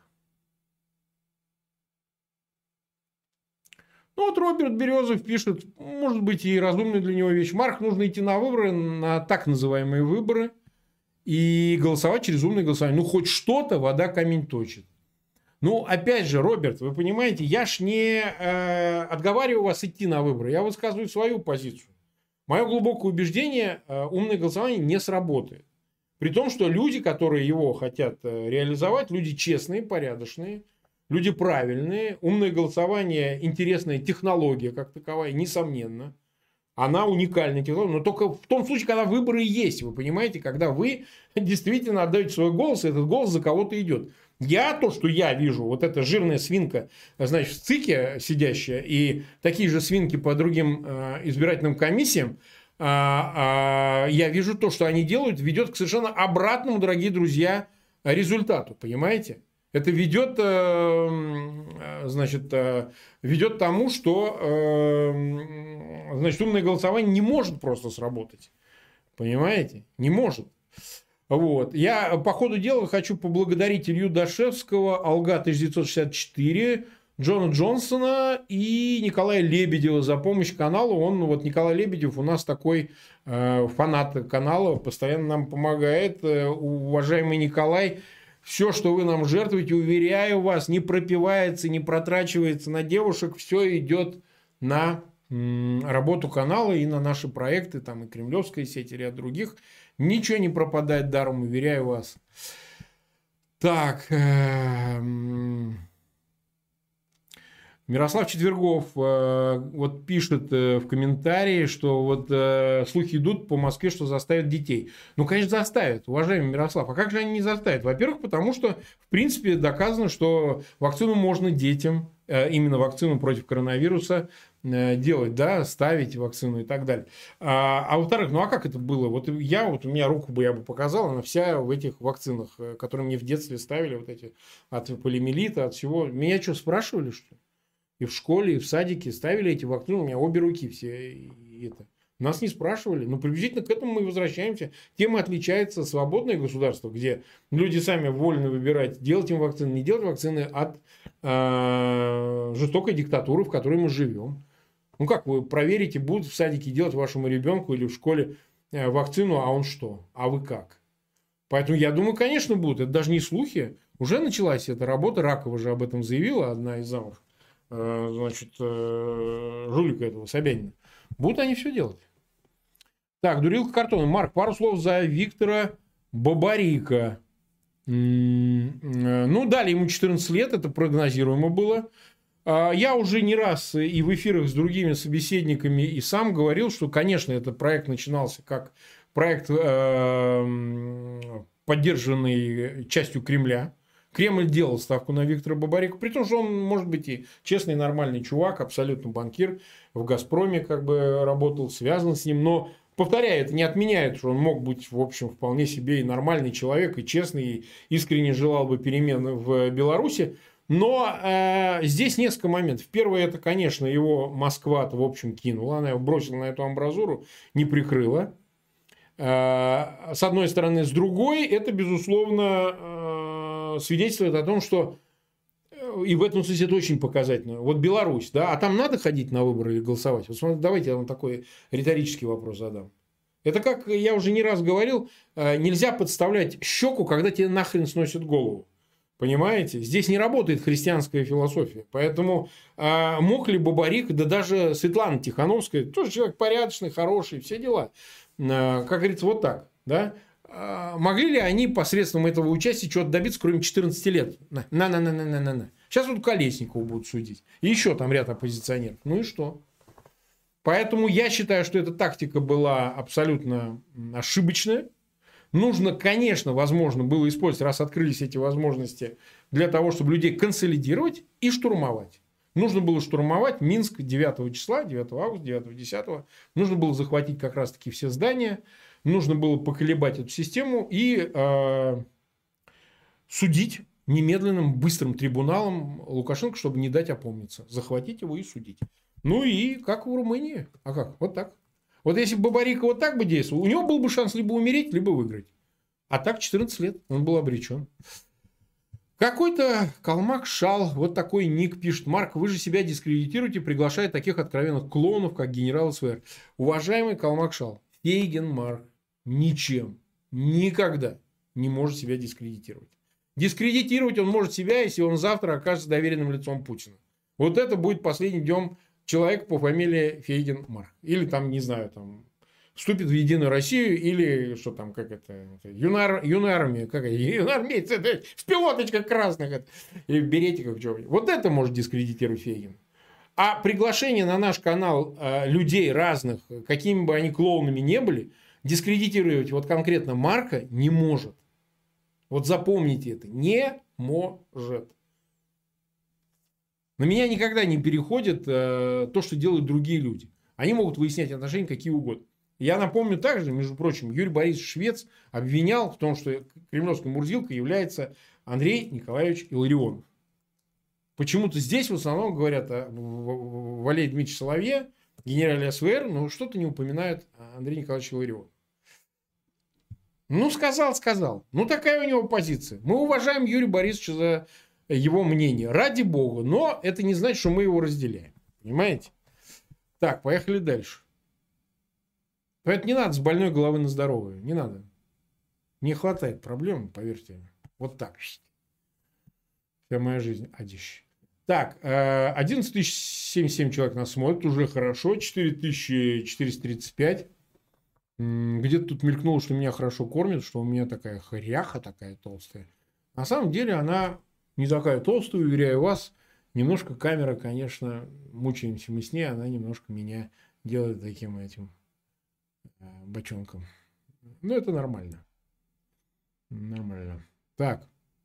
[SPEAKER 1] Ну, вот Роберт Березов пишет, может быть, и разумная для него вещь. Марк, нужно идти на выборы, на так называемые выборы, и голосовать через умное голосование. Ну, хоть что-то вода камень точит. Ну, опять же, Роберт, вы понимаете, я ж не э, отговариваю вас идти на выборы. Я высказываю свою позицию. Мое глубокое убеждение, э, умное голосование не сработает. При том, что люди, которые его хотят э, реализовать, люди честные, порядочные, люди правильные, умное голосование, интересная технология как таковая, несомненно. Она уникальная технология, но только в том случае, когда выборы есть, вы понимаете, когда вы действительно отдаете свой голос, и этот голос за кого-то идет. Я, то, что я вижу, вот эта жирная свинка, значит, в ЦИКе сидящая, и такие же свинки по другим э, избирательным комиссиям, э, э, я вижу то, что они делают, ведет к совершенно обратному, дорогие друзья, результату, понимаете? Это ведет, значит, ведет к тому, что, значит, умное голосование не может просто сработать. Понимаете? Не может. Вот. Я по ходу дела хочу поблагодарить Илью Дашевского, Алга тысяча девятьсот шестьдесят четыре, Джона Джонсона и Николая Лебедева за помощь каналу. Он, вот Николай Лебедев у нас такой э, фанат канала, постоянно нам помогает. Э, уважаемый Николай, все, что вы нам жертвуете, уверяю вас, не пропивается, не протрачивается на девушек, все идет на м, работу канала и на наши проекты, там и Кремлевская сеть, и ряд других. Ничего не пропадает даром, уверяю вас. Так. Э, Мирослав Четвергов э, вот пишет э, в комментарии, что вот э, слухи идут по Москве, что заставят детей. Ну, конечно, заставят, уважаемый Мирослав. А как же они не заставят? Во-первых, потому что, в принципе, доказано, что вакцину можно детям, э, именно вакцину против коронавируса, э, делать, да, ставить вакцину и так далее. А, а во-вторых, ну а как это было? Вот я, вот у меня руку бы я бы показал, она вся в этих вакцинах, которые мне в детстве ставили, вот эти от полиомиелита, от всего. Меня что, спрашивали, что ли? И в школе, и в садике ставили эти вакцины. У меня обе руки все. И это. Нас не спрашивали. Но приблизительно к этому мы возвращаемся. Тем и отличается свободное государство, где люди сами вольны выбирать, делать им вакцины, не делать вакцины, от э, жестокой диктатуры, в которой мы живем. Ну как вы проверите, будут в садике делать вашему ребенку или в школе э, вакцину, а он что? А вы как? Поэтому я думаю, конечно, будут. Это даже не слухи. Уже началась эта работа. Ракова же об этом заявила, одна из замов. Значит, жулика этого, Собянина. Будут они все делать. Так, дурилка картона. Марк, пару слов за Виктора Бабарика. Ну, дали ему четырнадцать лет, это прогнозируемо было. Я уже не раз и в эфирах с другими собеседниками и сам говорил, что, конечно, этот проект начинался как проект, поддержанный частью Кремля. Кремль делал ставку на Виктора Бабарика, при том, что он, может быть, и честный, нормальный чувак, абсолютно банкир, в «Газпроме» как бы работал, связан с ним, но, повторяю, это не отменяет, что он мог быть, в общем, вполне себе и нормальный человек, и честный, и искренне желал бы перемен в Беларуси. Но э, здесь несколько моментов. Первое, это, конечно, его Москва-то, в общем, кинула, она его бросила на эту амбразуру, не прикрыла. Э, с одной стороны. С другой, это, безусловно, э, свидетельствует о том, что, и в этом смысле это очень показательно, вот Беларусь, да, а там надо ходить на выборы или голосовать? Вот смотрите, давайте я вам такой риторический вопрос задам. Это, как я уже не раз говорил, нельзя подставлять щеку, когда тебе нахрен сносят голову. Понимаете? Здесь не работает христианская философия. Поэтому э, мог ли Бабарик, да даже Светлана Тихановская, тоже человек порядочный, хороший, все дела. Э, как говорится, вот так, да? Могли ли они посредством этого участия чего-то добиться, кроме четырнадцати лет? На-на-на-на-на-на-на. Сейчас вот Колесникова будут судить. И еще там ряд оппозиционеров. Ну и что? Поэтому я считаю, что эта тактика была абсолютно ошибочная. Нужно, конечно, возможно, было использовать, раз открылись эти возможности, для того, чтобы людей консолидировать и штурмовать. Нужно было штурмовать Минск девятого числа, девятого августа, девятого десятого. Нужно было захватить как раз-таки все здания. Нужно было поколебать эту систему и э, судить немедленным, быстрым трибуналом Лукашенко, чтобы не дать опомниться. Захватить его и судить. Ну и как в Румынии. А как? Вот так. Вот если бы Бабарика вот так бы действовал, у него был бы шанс либо умереть, либо выиграть. А так четырнадцать лет он был обречен. Какой-то Калмак Шал, вот такой ник пишет. Марк, вы же себя дискредитируете, приглашая таких откровенных клоунов, как генерал СВР. Уважаемый Калмак Шал, Фейгин Марк ничем, никогда не может себя дискредитировать. Дискредитировать он может себя, если он завтра окажется доверенным лицом Путина. Вот это будет последним днем человека по фамилии Фейгин Марк. Или там, не знаю, там вступит в Единую Россию, или что там, как это, юнар, юнармия, как это, юнармейцы, это, в пилоточках красных, это, или в беретиках, что-нибудь. Вот это может дискредитировать Фейгин. А приглашение на наш канал э, людей разных, какими бы они клоунами не были, дискредитировать вот конкретно Марка не может. Вот запомните это. Не может. На меня никогда не переходит э, то, что делают другие люди. Они могут выяснять отношения какие угодно. Я напомню также, между прочим, Юрий Борисович Швец обвинял в том, что кремлевская Мурзилка является Андрей Николаевич Илларионов. Почему-то здесь в основном говорят о Валерии Дмитриевиче Соловье, генерале СВР, но что-то не упоминают Андрей Николаевич Илларионов. Ну, сказал, сказал. Ну, такая у него позиция. Мы уважаем Юрия Борисовича за его мнение. Ради бога. Но это не значит, что мы его разделяем. Понимаете? Так, поехали дальше. Поэтому не надо с больной головы на здоровую. Не надо. Не хватает проблем, поверьте. Вот так. Вся моя жизнь одища. Так, одиннадцать тысяч семьдесят семь человек нас смотрят. Уже хорошо. четыре тысячи четыреста тридцать пять. Где-то тут мелькнуло, что меня хорошо кормят, что у меня такая хряха такая толстая. На самом деле она не такая толстая, уверяю вас. Немножко камера, конечно, мучаемся мы с ней, она немножко меня делает таким этим бочонком. Но это нормально. Нормально. Так.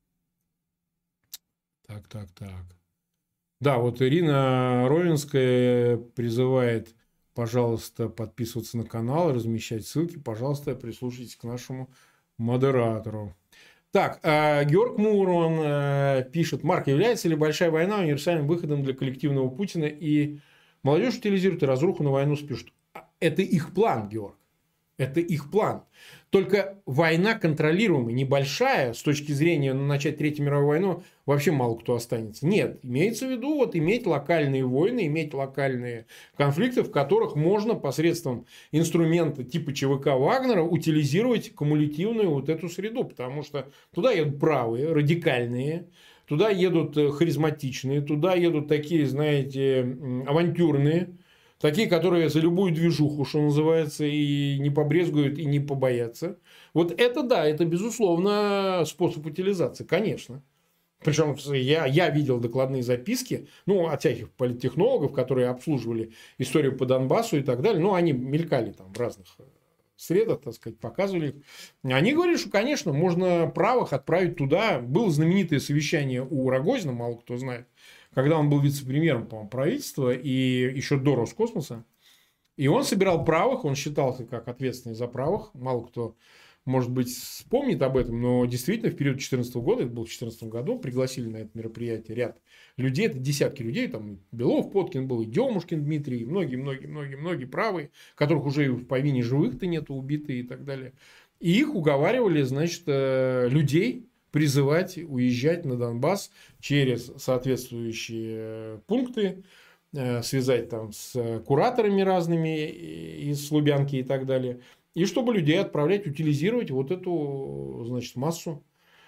[SPEAKER 1] Так, так, так. Да, вот Ирина Ровенская призывает, пожалуйста, подписываться на канал, размещать ссылки. Пожалуйста, прислушайтесь к нашему модератору. Так, Георг Мурман пишет. Марк, является ли большая война универсальным выходом для коллективного Путина? И молодежь утилизирует и разруху на войну спишут. Это их план, Георг. Это их план. Только война контролируемая, небольшая, с точки зрения ну, начать Третью мировую войну, вообще мало кто останется. Нет, имеется в виду вот иметь локальные войны, иметь локальные конфликты, в которых можно посредством инструмента типа ЧВК Вагнера утилизировать кумулятивную вот эту среду. Потому что туда едут правые, радикальные, туда едут харизматичные, туда едут такие, знаете, авантюрные. Такие, которые за любую движуху, что называется, и не побрезгуют, и не побоятся. Вот это да, это безусловно способ утилизации, конечно. Причем я, я видел докладные записки, ну, от всяких политтехнологов, которые обслуживали историю по Донбассу и так далее. Ну, они мелькали там в разных средах, так сказать, показывали их. Они говорили, что, конечно, можно правых отправить туда. Было знаменитое совещание у Рогозина, мало кто знает, когда он был вице-премьером, по-моему, правительства, и еще до Роскосмоса. И он собирал правых, он считался как ответственный за правых. Мало кто, может быть, вспомнит об этом, но действительно в период две тысячи четырнадцатого года, это было в две тысячи четырнадцатом году, пригласили на это мероприятие ряд людей, это десятки людей, там Белов, Поткин был, и Демушкин Дмитрий, многие-многие-многие-многие правые, которых уже и в помине живых-то нету, убитые и так далее. И их уговаривали, значит, людей призывать уезжать на Донбасс через соответствующие пункты, связать там с кураторами разными из Лубянки и так далее. И чтобы людей отправлять, утилизировать вот эту, значит, массу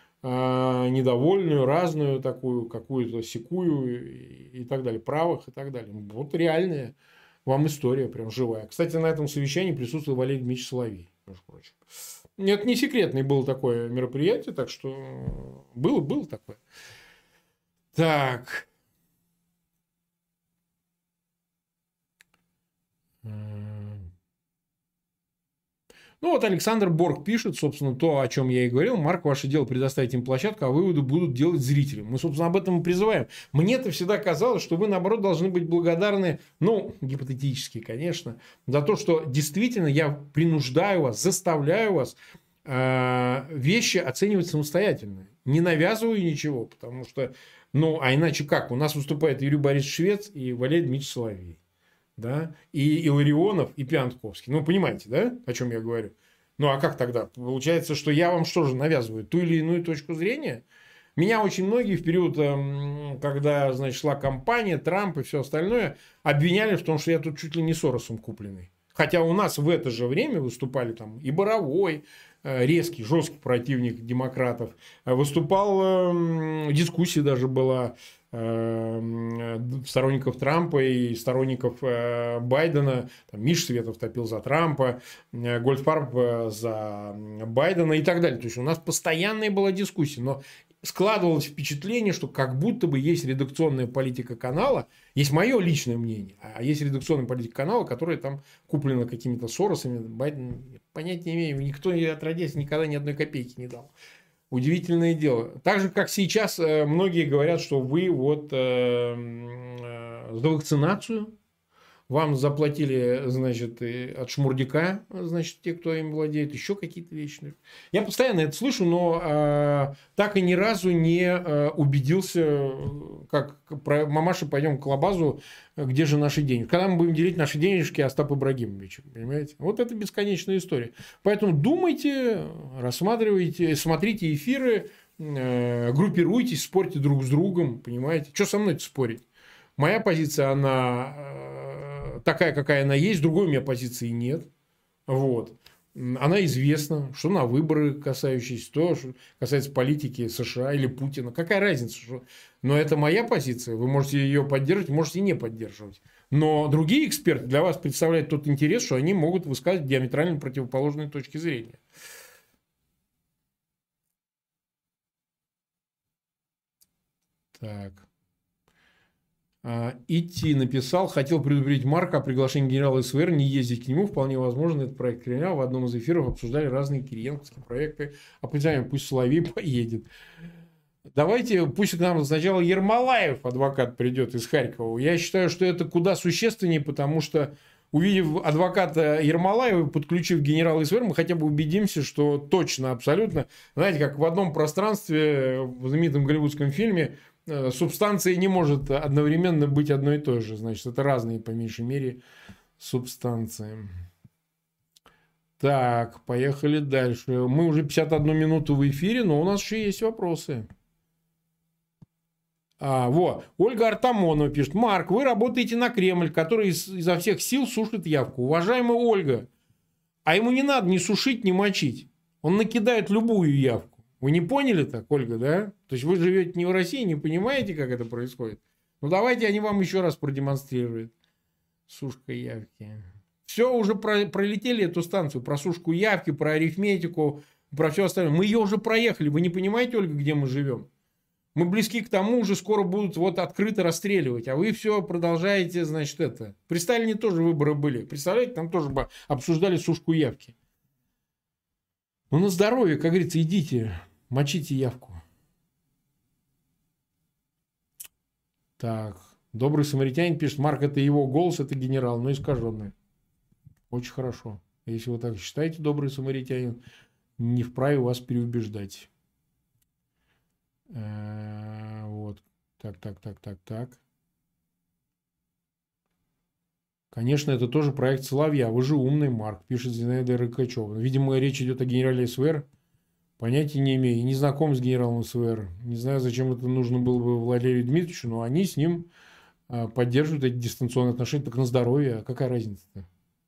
[SPEAKER 1] недовольную, разную такую, какую-то секую и так далее, правых и так далее. Вот реальная вам история, прям живая. Кстати, на этом совещании присутствовал Валерий Дмитриевич Соловей, между прочим. Это не секретное было такое мероприятие, так что было, было такое. Так. Ну, вот Александр Борг пишет, собственно, то, о чем я и говорил. Марк, ваше дело предоставить им площадку, а выводы будут делать зрители. Мы, собственно, об этом и призываем. Мне-то всегда казалось, что вы, наоборот, должны быть благодарны, ну, гипотетически, конечно, за то, что действительно я принуждаю вас, заставляю вас э, вещи оценивать самостоятельно. Не навязываю ничего, потому что, ну, а иначе как? У нас выступает Юрий Борисович Швец и Валерий Дмитриевич Соловей. Да, и Илларионов, и Пиантковский. Ну, понимаете, да, о чем я говорю? Ну, а как тогда? Получается, что я вам что же навязываю? Ту или иную точку зрения? Меня очень многие в период, когда, значит, шла кампания, Трамп и все остальное, обвиняли в том, что я тут чуть ли не Соросом купленный. Хотя у нас в это же время выступали там и Боровой, резкий, жесткий противник демократов. Выступал, дискуссия даже была сторонников Трампа и сторонников Байдена. Там Миш Светов топил за Трампа, Гольдфарб за Байдена и так далее. То есть у нас постоянная была дискуссия. Но складывалось впечатление, что как будто бы есть редакционная политика канала, есть мое личное мнение, а есть редакционная политика канала, которая там куплена какими-то Соросами. Байден, понятия не имею, никто отродясь никогда ни одной копейки не дал. Удивительное дело. Так же, как сейчас многие говорят, что вы вот э, за вакцинацию, вам заплатили, значит, от шмурдяка, значит, те, кто им владеет, еще какие-то вещи. Я постоянно это слышу, но э, так и ни разу не э, убедился, как про мамаша пойдем к Лабазу, где же наши деньги. Когда мы будем делить наши денежки Остап Ибрагимовича, понимаете? Вот это бесконечная история. Поэтому думайте, рассматривайте, смотрите эфиры, э, группируйтесь, спорьте друг с другом, понимаете? Что со мной спорить? Моя позиция, она э, такая, какая она есть, другой у меня позиции нет. Вот. Она известна, что на выборы, касающиеся то, что касается политики США или Путина. Какая разница? Что... Но это моя позиция. Вы можете ее поддерживать, можете не поддерживать. Но другие эксперты для вас представляют тот интерес, что они могут высказывать диаметрально противоположные точки зрения. Так. Идти написал, хотел предупредить Марка о приглашении генерала СВР не ездить к нему. Вполне возможно, этот проект Кремля. В одном из эфиров обсуждали разные кириенковские проекты. А пусть Соловей поедет. Давайте, пусть к нам сначала Ермолаев, адвокат, придет из Харькова. Я считаю, что это куда существеннее, потому что, увидев адвоката Ермолаева, подключив генерала СВР, мы хотя бы убедимся, что точно, абсолютно, знаете, как в одном пространстве в знаменитом голливудском фильме субстанция не может одновременно быть одной и той же. Значит, это разные, по меньшей мере, субстанции. Так, поехали дальше. Мы уже пятьдесят одну минуту в эфире, но у нас еще есть вопросы. А, вот. Ольга Артамонова пишет. Марк, вы работаете на Кремль, который из, изо всех сил сушит явку. Уважаемая Ольга, а ему не надо ни сушить, ни мочить. Он накидает любую явку. Вы не поняли так, Ольга, да? То есть вы живете не в России, не понимаете, как это происходит? Ну, давайте они вам еще раз продемонстрируют. Сушка явки. Все, уже про, пролетели эту станцию. Про сушку явки, про арифметику, про все остальное. Мы ее уже проехали. Вы не понимаете, Ольга, где мы живем? Мы близки к тому, уже скоро будут вот открыто расстреливать. А вы все продолжаете, значит, это. При Сталине тоже выборы были. Представляете, там тоже бы обсуждали сушку явки. Ну, на здоровье, как говорится, идите, мочите явку. Так, добрый самаритянин пишет, Марк, это его голос, это генерал, но искаженный. Очень хорошо. Если вы так считаете, добрый самаритянин, не вправе вас переубеждать. Вот. Так, так, так, так, так. Конечно, это тоже проект Соловья. Вы же умный, Марк, пишет Зинаида Рыкачева. Видимо, речь идет о генерале СВР. Понятия не имею. Не знаком с генералом СВР. Не знаю, зачем это нужно было бы Валерию Дмитриевичу, но они с ним поддерживают эти дистанционные отношения. Так на здоровье. А какая разница-то?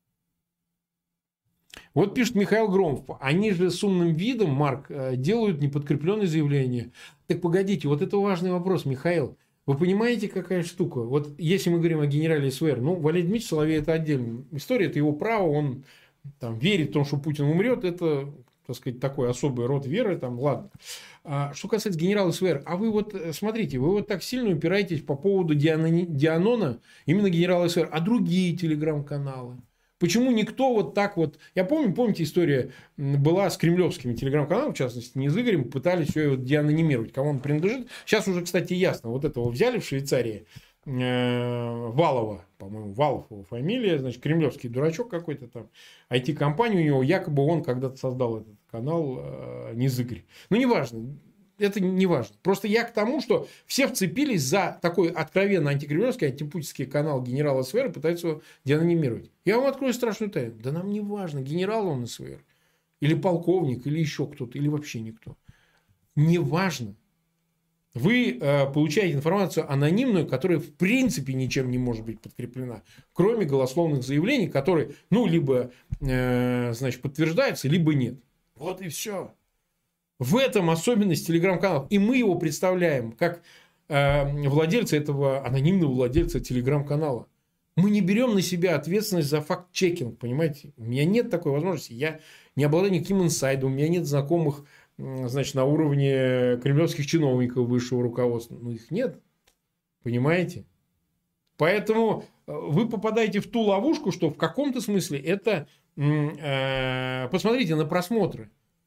[SPEAKER 1] Вот пишет Михаил Громов. Они же с умным видом, Марк, делают неподкрепленные заявления. Так погодите, вот это важный вопрос, Михаил. Вы понимаете, какая штука? Вот если мы говорим о генерале СВР, ну, Валерий Дмитриевич Соловей это отдельная история, это его право, он там верит в том, что Путин умрет, это, так сказать, такой особый род веры, там, ладно. А что касается генерала СВР, а вы вот, смотрите, вы вот так сильно упираетесь по поводу Дианони, Дианона, именно генерала СВР, а другие телеграм-каналы? Почему никто вот так вот... Я помню, помните, история была с кремлевскими телеграм-каналами, в частности, не с Игорем, пытались все деанонимировать, кому он принадлежит. Сейчас уже, кстати, ясно. Вот этого взяли в Швейцарии, Валова, по-моему, Валов его фамилия, значит, кремлевский дурачок какой-то там, ай ти-компания у него, якобы он когда-то создал этот канал, не Игорь. Ну, неважно. Это не важно. Просто я к тому, что все вцепились за такой откровенно антикремлевский, антипутинский канал генерала СВР и пытаются его деанонимировать. Я вам открою страшную тайну. Да нам не важно, генерал он СВР, или полковник, или еще кто-то, или вообще никто. Не важно. Вы э, получаете информацию анонимную, которая в принципе ничем не может быть подкреплена, кроме голословных заявлений, которые, ну, либо э, значит, подтверждаются, либо нет. Вот и все. В этом особенность телеграм-каналов. И мы его представляем как э, владельца этого, анонимного владельца телеграм-канала. Мы не берем на себя ответственность за факт-чекинг, понимаете? У меня нет такой возможности. Я не обладаю никаким инсайдом. У меня нет знакомых, значит, на уровне кремлевских чиновников высшего руководства. Ну, их нет. Понимаете? Поэтому вы попадаете в ту ловушку, что в каком-то смысле это... Э, посмотрите на просмотры.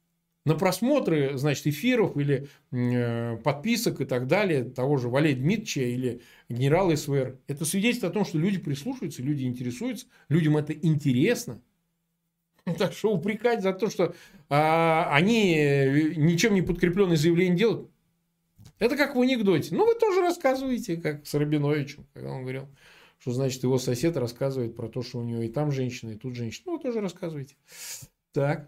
[SPEAKER 1] на просмотры, значит, эфиров или э, подписок и так далее, того же Валерия Дмитриевича или генерала СВР. Это свидетельствует о том, что люди прислушиваются, люди интересуются, людям это интересно. Так что упрекать за то, что а, они ничем не подкрепленные заявления делают, это как в анекдоте. Ну, вы тоже рассказываете, как с Рабиновичем, когда он говорил, что, значит, его сосед рассказывает про то, что у него и там женщина, и тут женщина. Ну, вы тоже рассказываете. Так.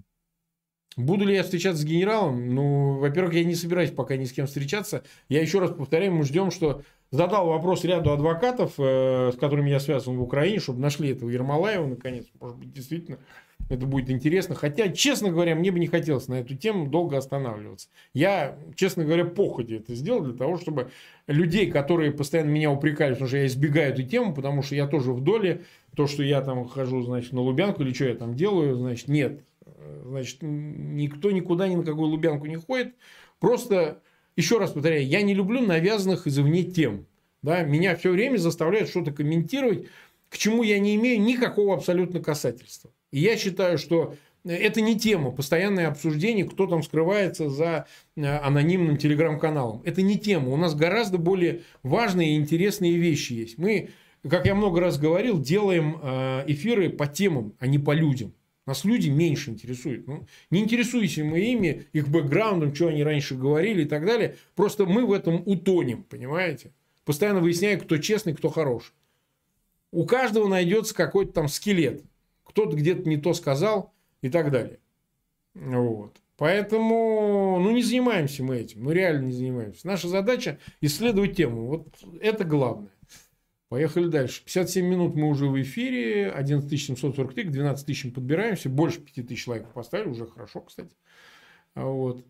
[SPEAKER 1] Буду ли я встречаться с генералом? Ну, во-первых, я не собираюсь пока ни с кем встречаться. Я еще раз повторяю, мы ждем, что задал вопрос ряду адвокатов, э, с которыми я связан в Украине, чтобы нашли этого Ермолаева, наконец. Может быть, действительно, это будет интересно. Хотя, честно говоря, мне бы не хотелось на эту тему долго останавливаться. Я, честно говоря, походе это сделал для того, чтобы людей, которые постоянно меня упрекали, потому что я избегаю эту тему, потому что я тоже в доле. То, что я там хожу, значит, на Лубянку или что я там делаю, значит, нет. Значит, никто никуда ни на какую Лубянку не ходит. Просто, еще раз повторяю, я не люблю навязанных извне тем. Да? Меня все время заставляют что-то комментировать, к чему я не имею никакого абсолютно касательства. И я считаю, что это не тема, постоянное обсуждение, кто там скрывается за анонимным телеграм-каналом. Это не тема. У нас гораздо более важные и интересные вещи есть. Мы, как я много раз говорил, делаем эфиры по темам, а не по людям. Нас люди меньше интересуют. Ну, не интересуемся мы ими, их бэкграундом, что они раньше говорили и так далее. Просто мы в этом утонем, понимаете? Постоянно выясняем, кто честный, кто хороший. У каждого найдется какой-то там скелет. Кто-то где-то не то сказал и так далее. Вот. Поэтому, ну, не занимаемся мы этим. Мы реально не занимаемся. Наша задача исследовать тему. Вот это главное. Поехали дальше. пятьдесят семь минут мы уже в эфире. одиннадцать тысяч семьсот сорок три, к двенадцати тысячам подбираемся. Больше пяти тысяч лайков поставили. Уже хорошо, кстати. Вот.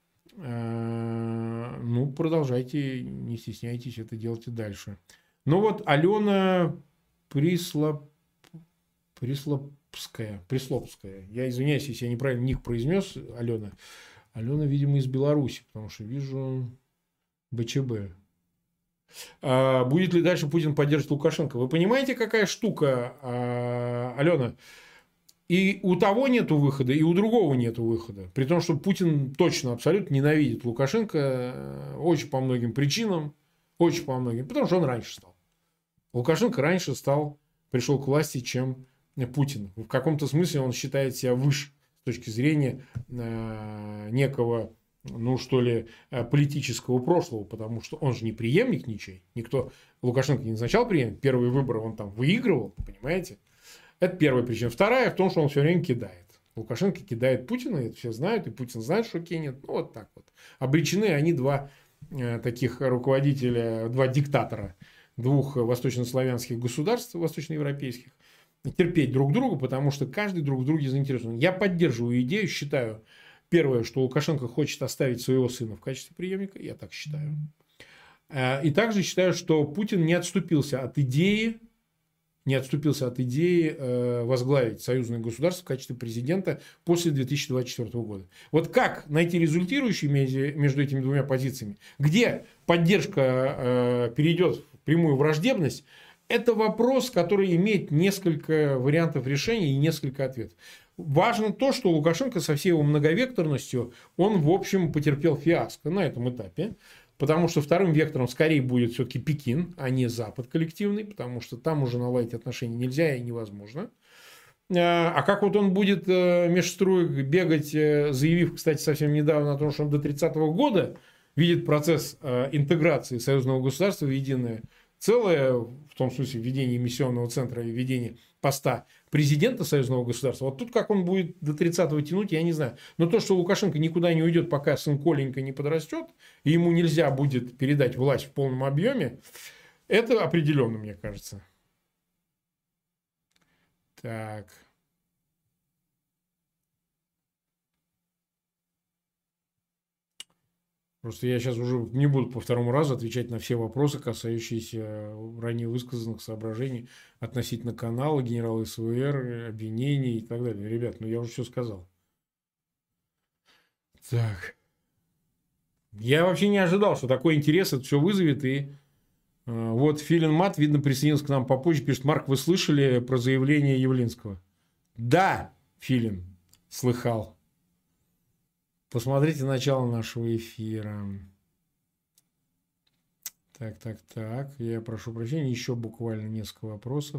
[SPEAKER 1] Ну, продолжайте. Не стесняйтесь. Это делайте дальше. Ну, вот Алена Прислоп... Прислопская. Прислопская. Я извиняюсь, если я неправильно ник произнес. Алена. Алена, видимо, из Беларуси. Потому что вижу БЧБ. Будет ли дальше Путин поддерживать Лукашенко? Вы понимаете, какая штука, Алена? И у того нету выхода, и у другого нету выхода. При том, что Путин точно, абсолютно ненавидит Лукашенко очень по многим причинам. Очень по многим. Потому что он раньше стал. Лукашенко раньше стал, пришел к власти, чем Путин. В каком-то смысле он считает себя выше с точки зрения некого... ну, что ли, политического прошлого, потому что он же не преемник ничей. Никто Лукашенко не назначал преемник. Первые выборы он там выигрывал, понимаете? Это первая причина. Вторая в том, что он все время кидает. Лукашенко кидает Путина, это все знают, и Путин знает, что кинет. Ну, вот так вот. Обречены они два э, таких руководителя, два диктатора двух восточнославянских государств, восточноевропейских, терпеть друг друга, потому что каждый друг в друге заинтересован. Я поддерживаю идею, считаю, первое, что Лукашенко хочет оставить своего сына в качестве преемника, я так считаю. И также считаю, что Путин не отступился от идеи, не отступился от идеи возглавить союзное государство в качестве президента после две тысячи двадцать четвёртого года. Вот как найти результирующие между этими двумя позициями, где поддержка перейдет в прямую враждебность, это вопрос, который имеет несколько вариантов решения и несколько ответов. Важно то, что Лукашенко со всей его многовекторностью, он, в общем, потерпел фиаско на этом этапе. Потому что вторым вектором скорее будет все-таки Пекин, а не Запад коллективный. Потому что там уже наладить отношения нельзя и невозможно. А как вот он будет меж строек бегать, заявив, кстати, совсем недавно о том, что он до тридцатого года видит процесс интеграции союзного государства в единое целое, в том смысле введения эмиссионного центра и введения поста президента союзного государства. Вот тут как он будет до тридцатого тянуть, я не знаю. Но то, что Лукашенко никуда не уйдет, пока сын Коленька не подрастет, и ему нельзя будет передать власть в полном объеме, это определенно, мне кажется. Так. Просто я сейчас уже не буду по второму разу отвечать на все вопросы, касающиеся ранее высказанных соображений относительно канала, генерала СВР, обвинений и так далее. Ребят, ну я уже все сказал. Так. Я вообще не ожидал, что такой интерес это все вызовет. И э, вот Филин Мат, видно, присоединился к нам попозже. Пишет: Марк, вы слышали про заявление Явлинского? Да, Филин, слыхал. Посмотрите начало нашего эфира. Так, так, так. Я прошу прощения. Еще буквально несколько вопросов.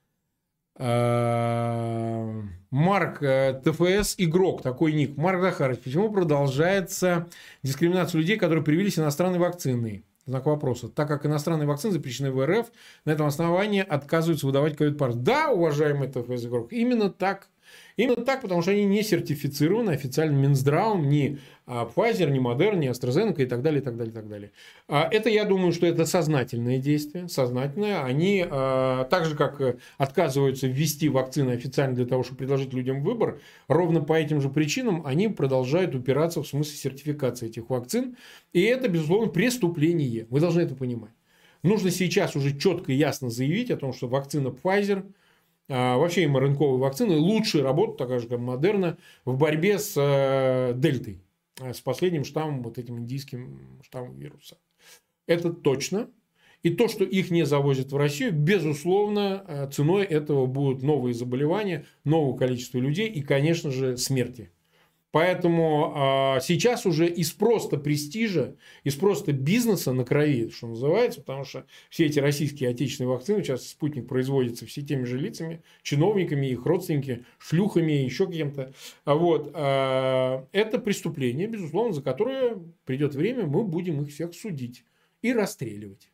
[SPEAKER 1] Марк, ТФС игрок, такой ник. Марк Захарович, почему продолжается дискриминация людей, которые привились иностранной вакциной? Знак вопроса. Так как иностранные вакцины запрещены в РФ, на этом основании отказываются выдавать ковид-паспорт. Да, уважаемый ТФС игрок, именно так. Именно так, потому что они не сертифицированы официальным Минздравом, ни Pfizer, ни Moderna, ни AstraZeneca и так далее, и так далее, и так далее. Это, я думаю, что это сознательное действие, сознательное. Они, так же, как отказываются ввести вакцины официально для того, чтобы предложить людям выбор, ровно по этим же причинам они продолжают упираться в смысле сертификации этих вакцин. И это, безусловно, преступление. Вы должны это понимать. Нужно сейчас уже четко и ясно заявить о том, что вакцина Pfizer, вообще эм эр эн ка-овые вакцины лучше работают, такая же, как Модерна, в борьбе с э, дельтой, с последним штаммом, вот этим индийским штаммом вируса. Это точно. И то, что их не завозят в Россию, безусловно, ценой этого будут новые заболевания, новое количество людей и, конечно же, смерти. Поэтому а, сейчас уже из просто престижа, из просто бизнеса на крови, что называется, потому что все эти российские отечественные вакцины, сейчас спутник производится все теми же лицами, чиновниками, их родственники, шлюхами, еще кем-то. Вот. А, это преступление, безусловно, за которое придет время, мы будем их всех судить и расстреливать.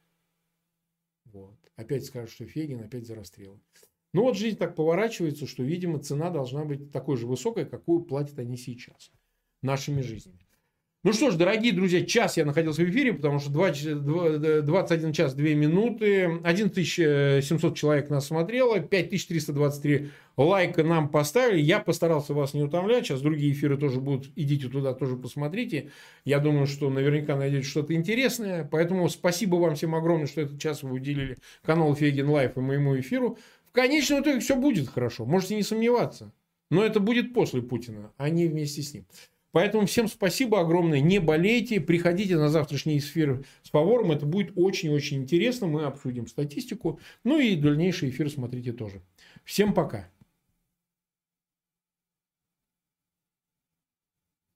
[SPEAKER 1] Вот. Опять скажут, что Фегин, опять за расстрелы. Ну вот жизнь так поворачивается, что, видимо, цена должна быть такой же высокой, какую платят они сейчас. Нашими жизнями. Ну что ж, дорогие друзья, час я находился в эфире, потому что двадцать один час две минуты. одиннадцать тысяч семьсот человек нас смотрело. пять тысяч триста двадцать три лайка нам поставили. Я постарался вас не утомлять. Сейчас другие эфиры тоже будут. Идите туда, тоже посмотрите. Я думаю, что наверняка найдете что-то интересное. Поэтому спасибо вам всем огромное, что этот час вы уделили каналу Фейгин Лайф и моему эфиру. В конечном итоге все будет хорошо. Можете не сомневаться. Но это будет после Путина, а не вместе с ним. Поэтому всем спасибо огромное. Не болейте. Приходите на завтрашний эфир с Фавором. Это будет очень-очень интересно. Мы обсудим статистику. Ну и дальнейший эфир смотрите тоже. Всем пока.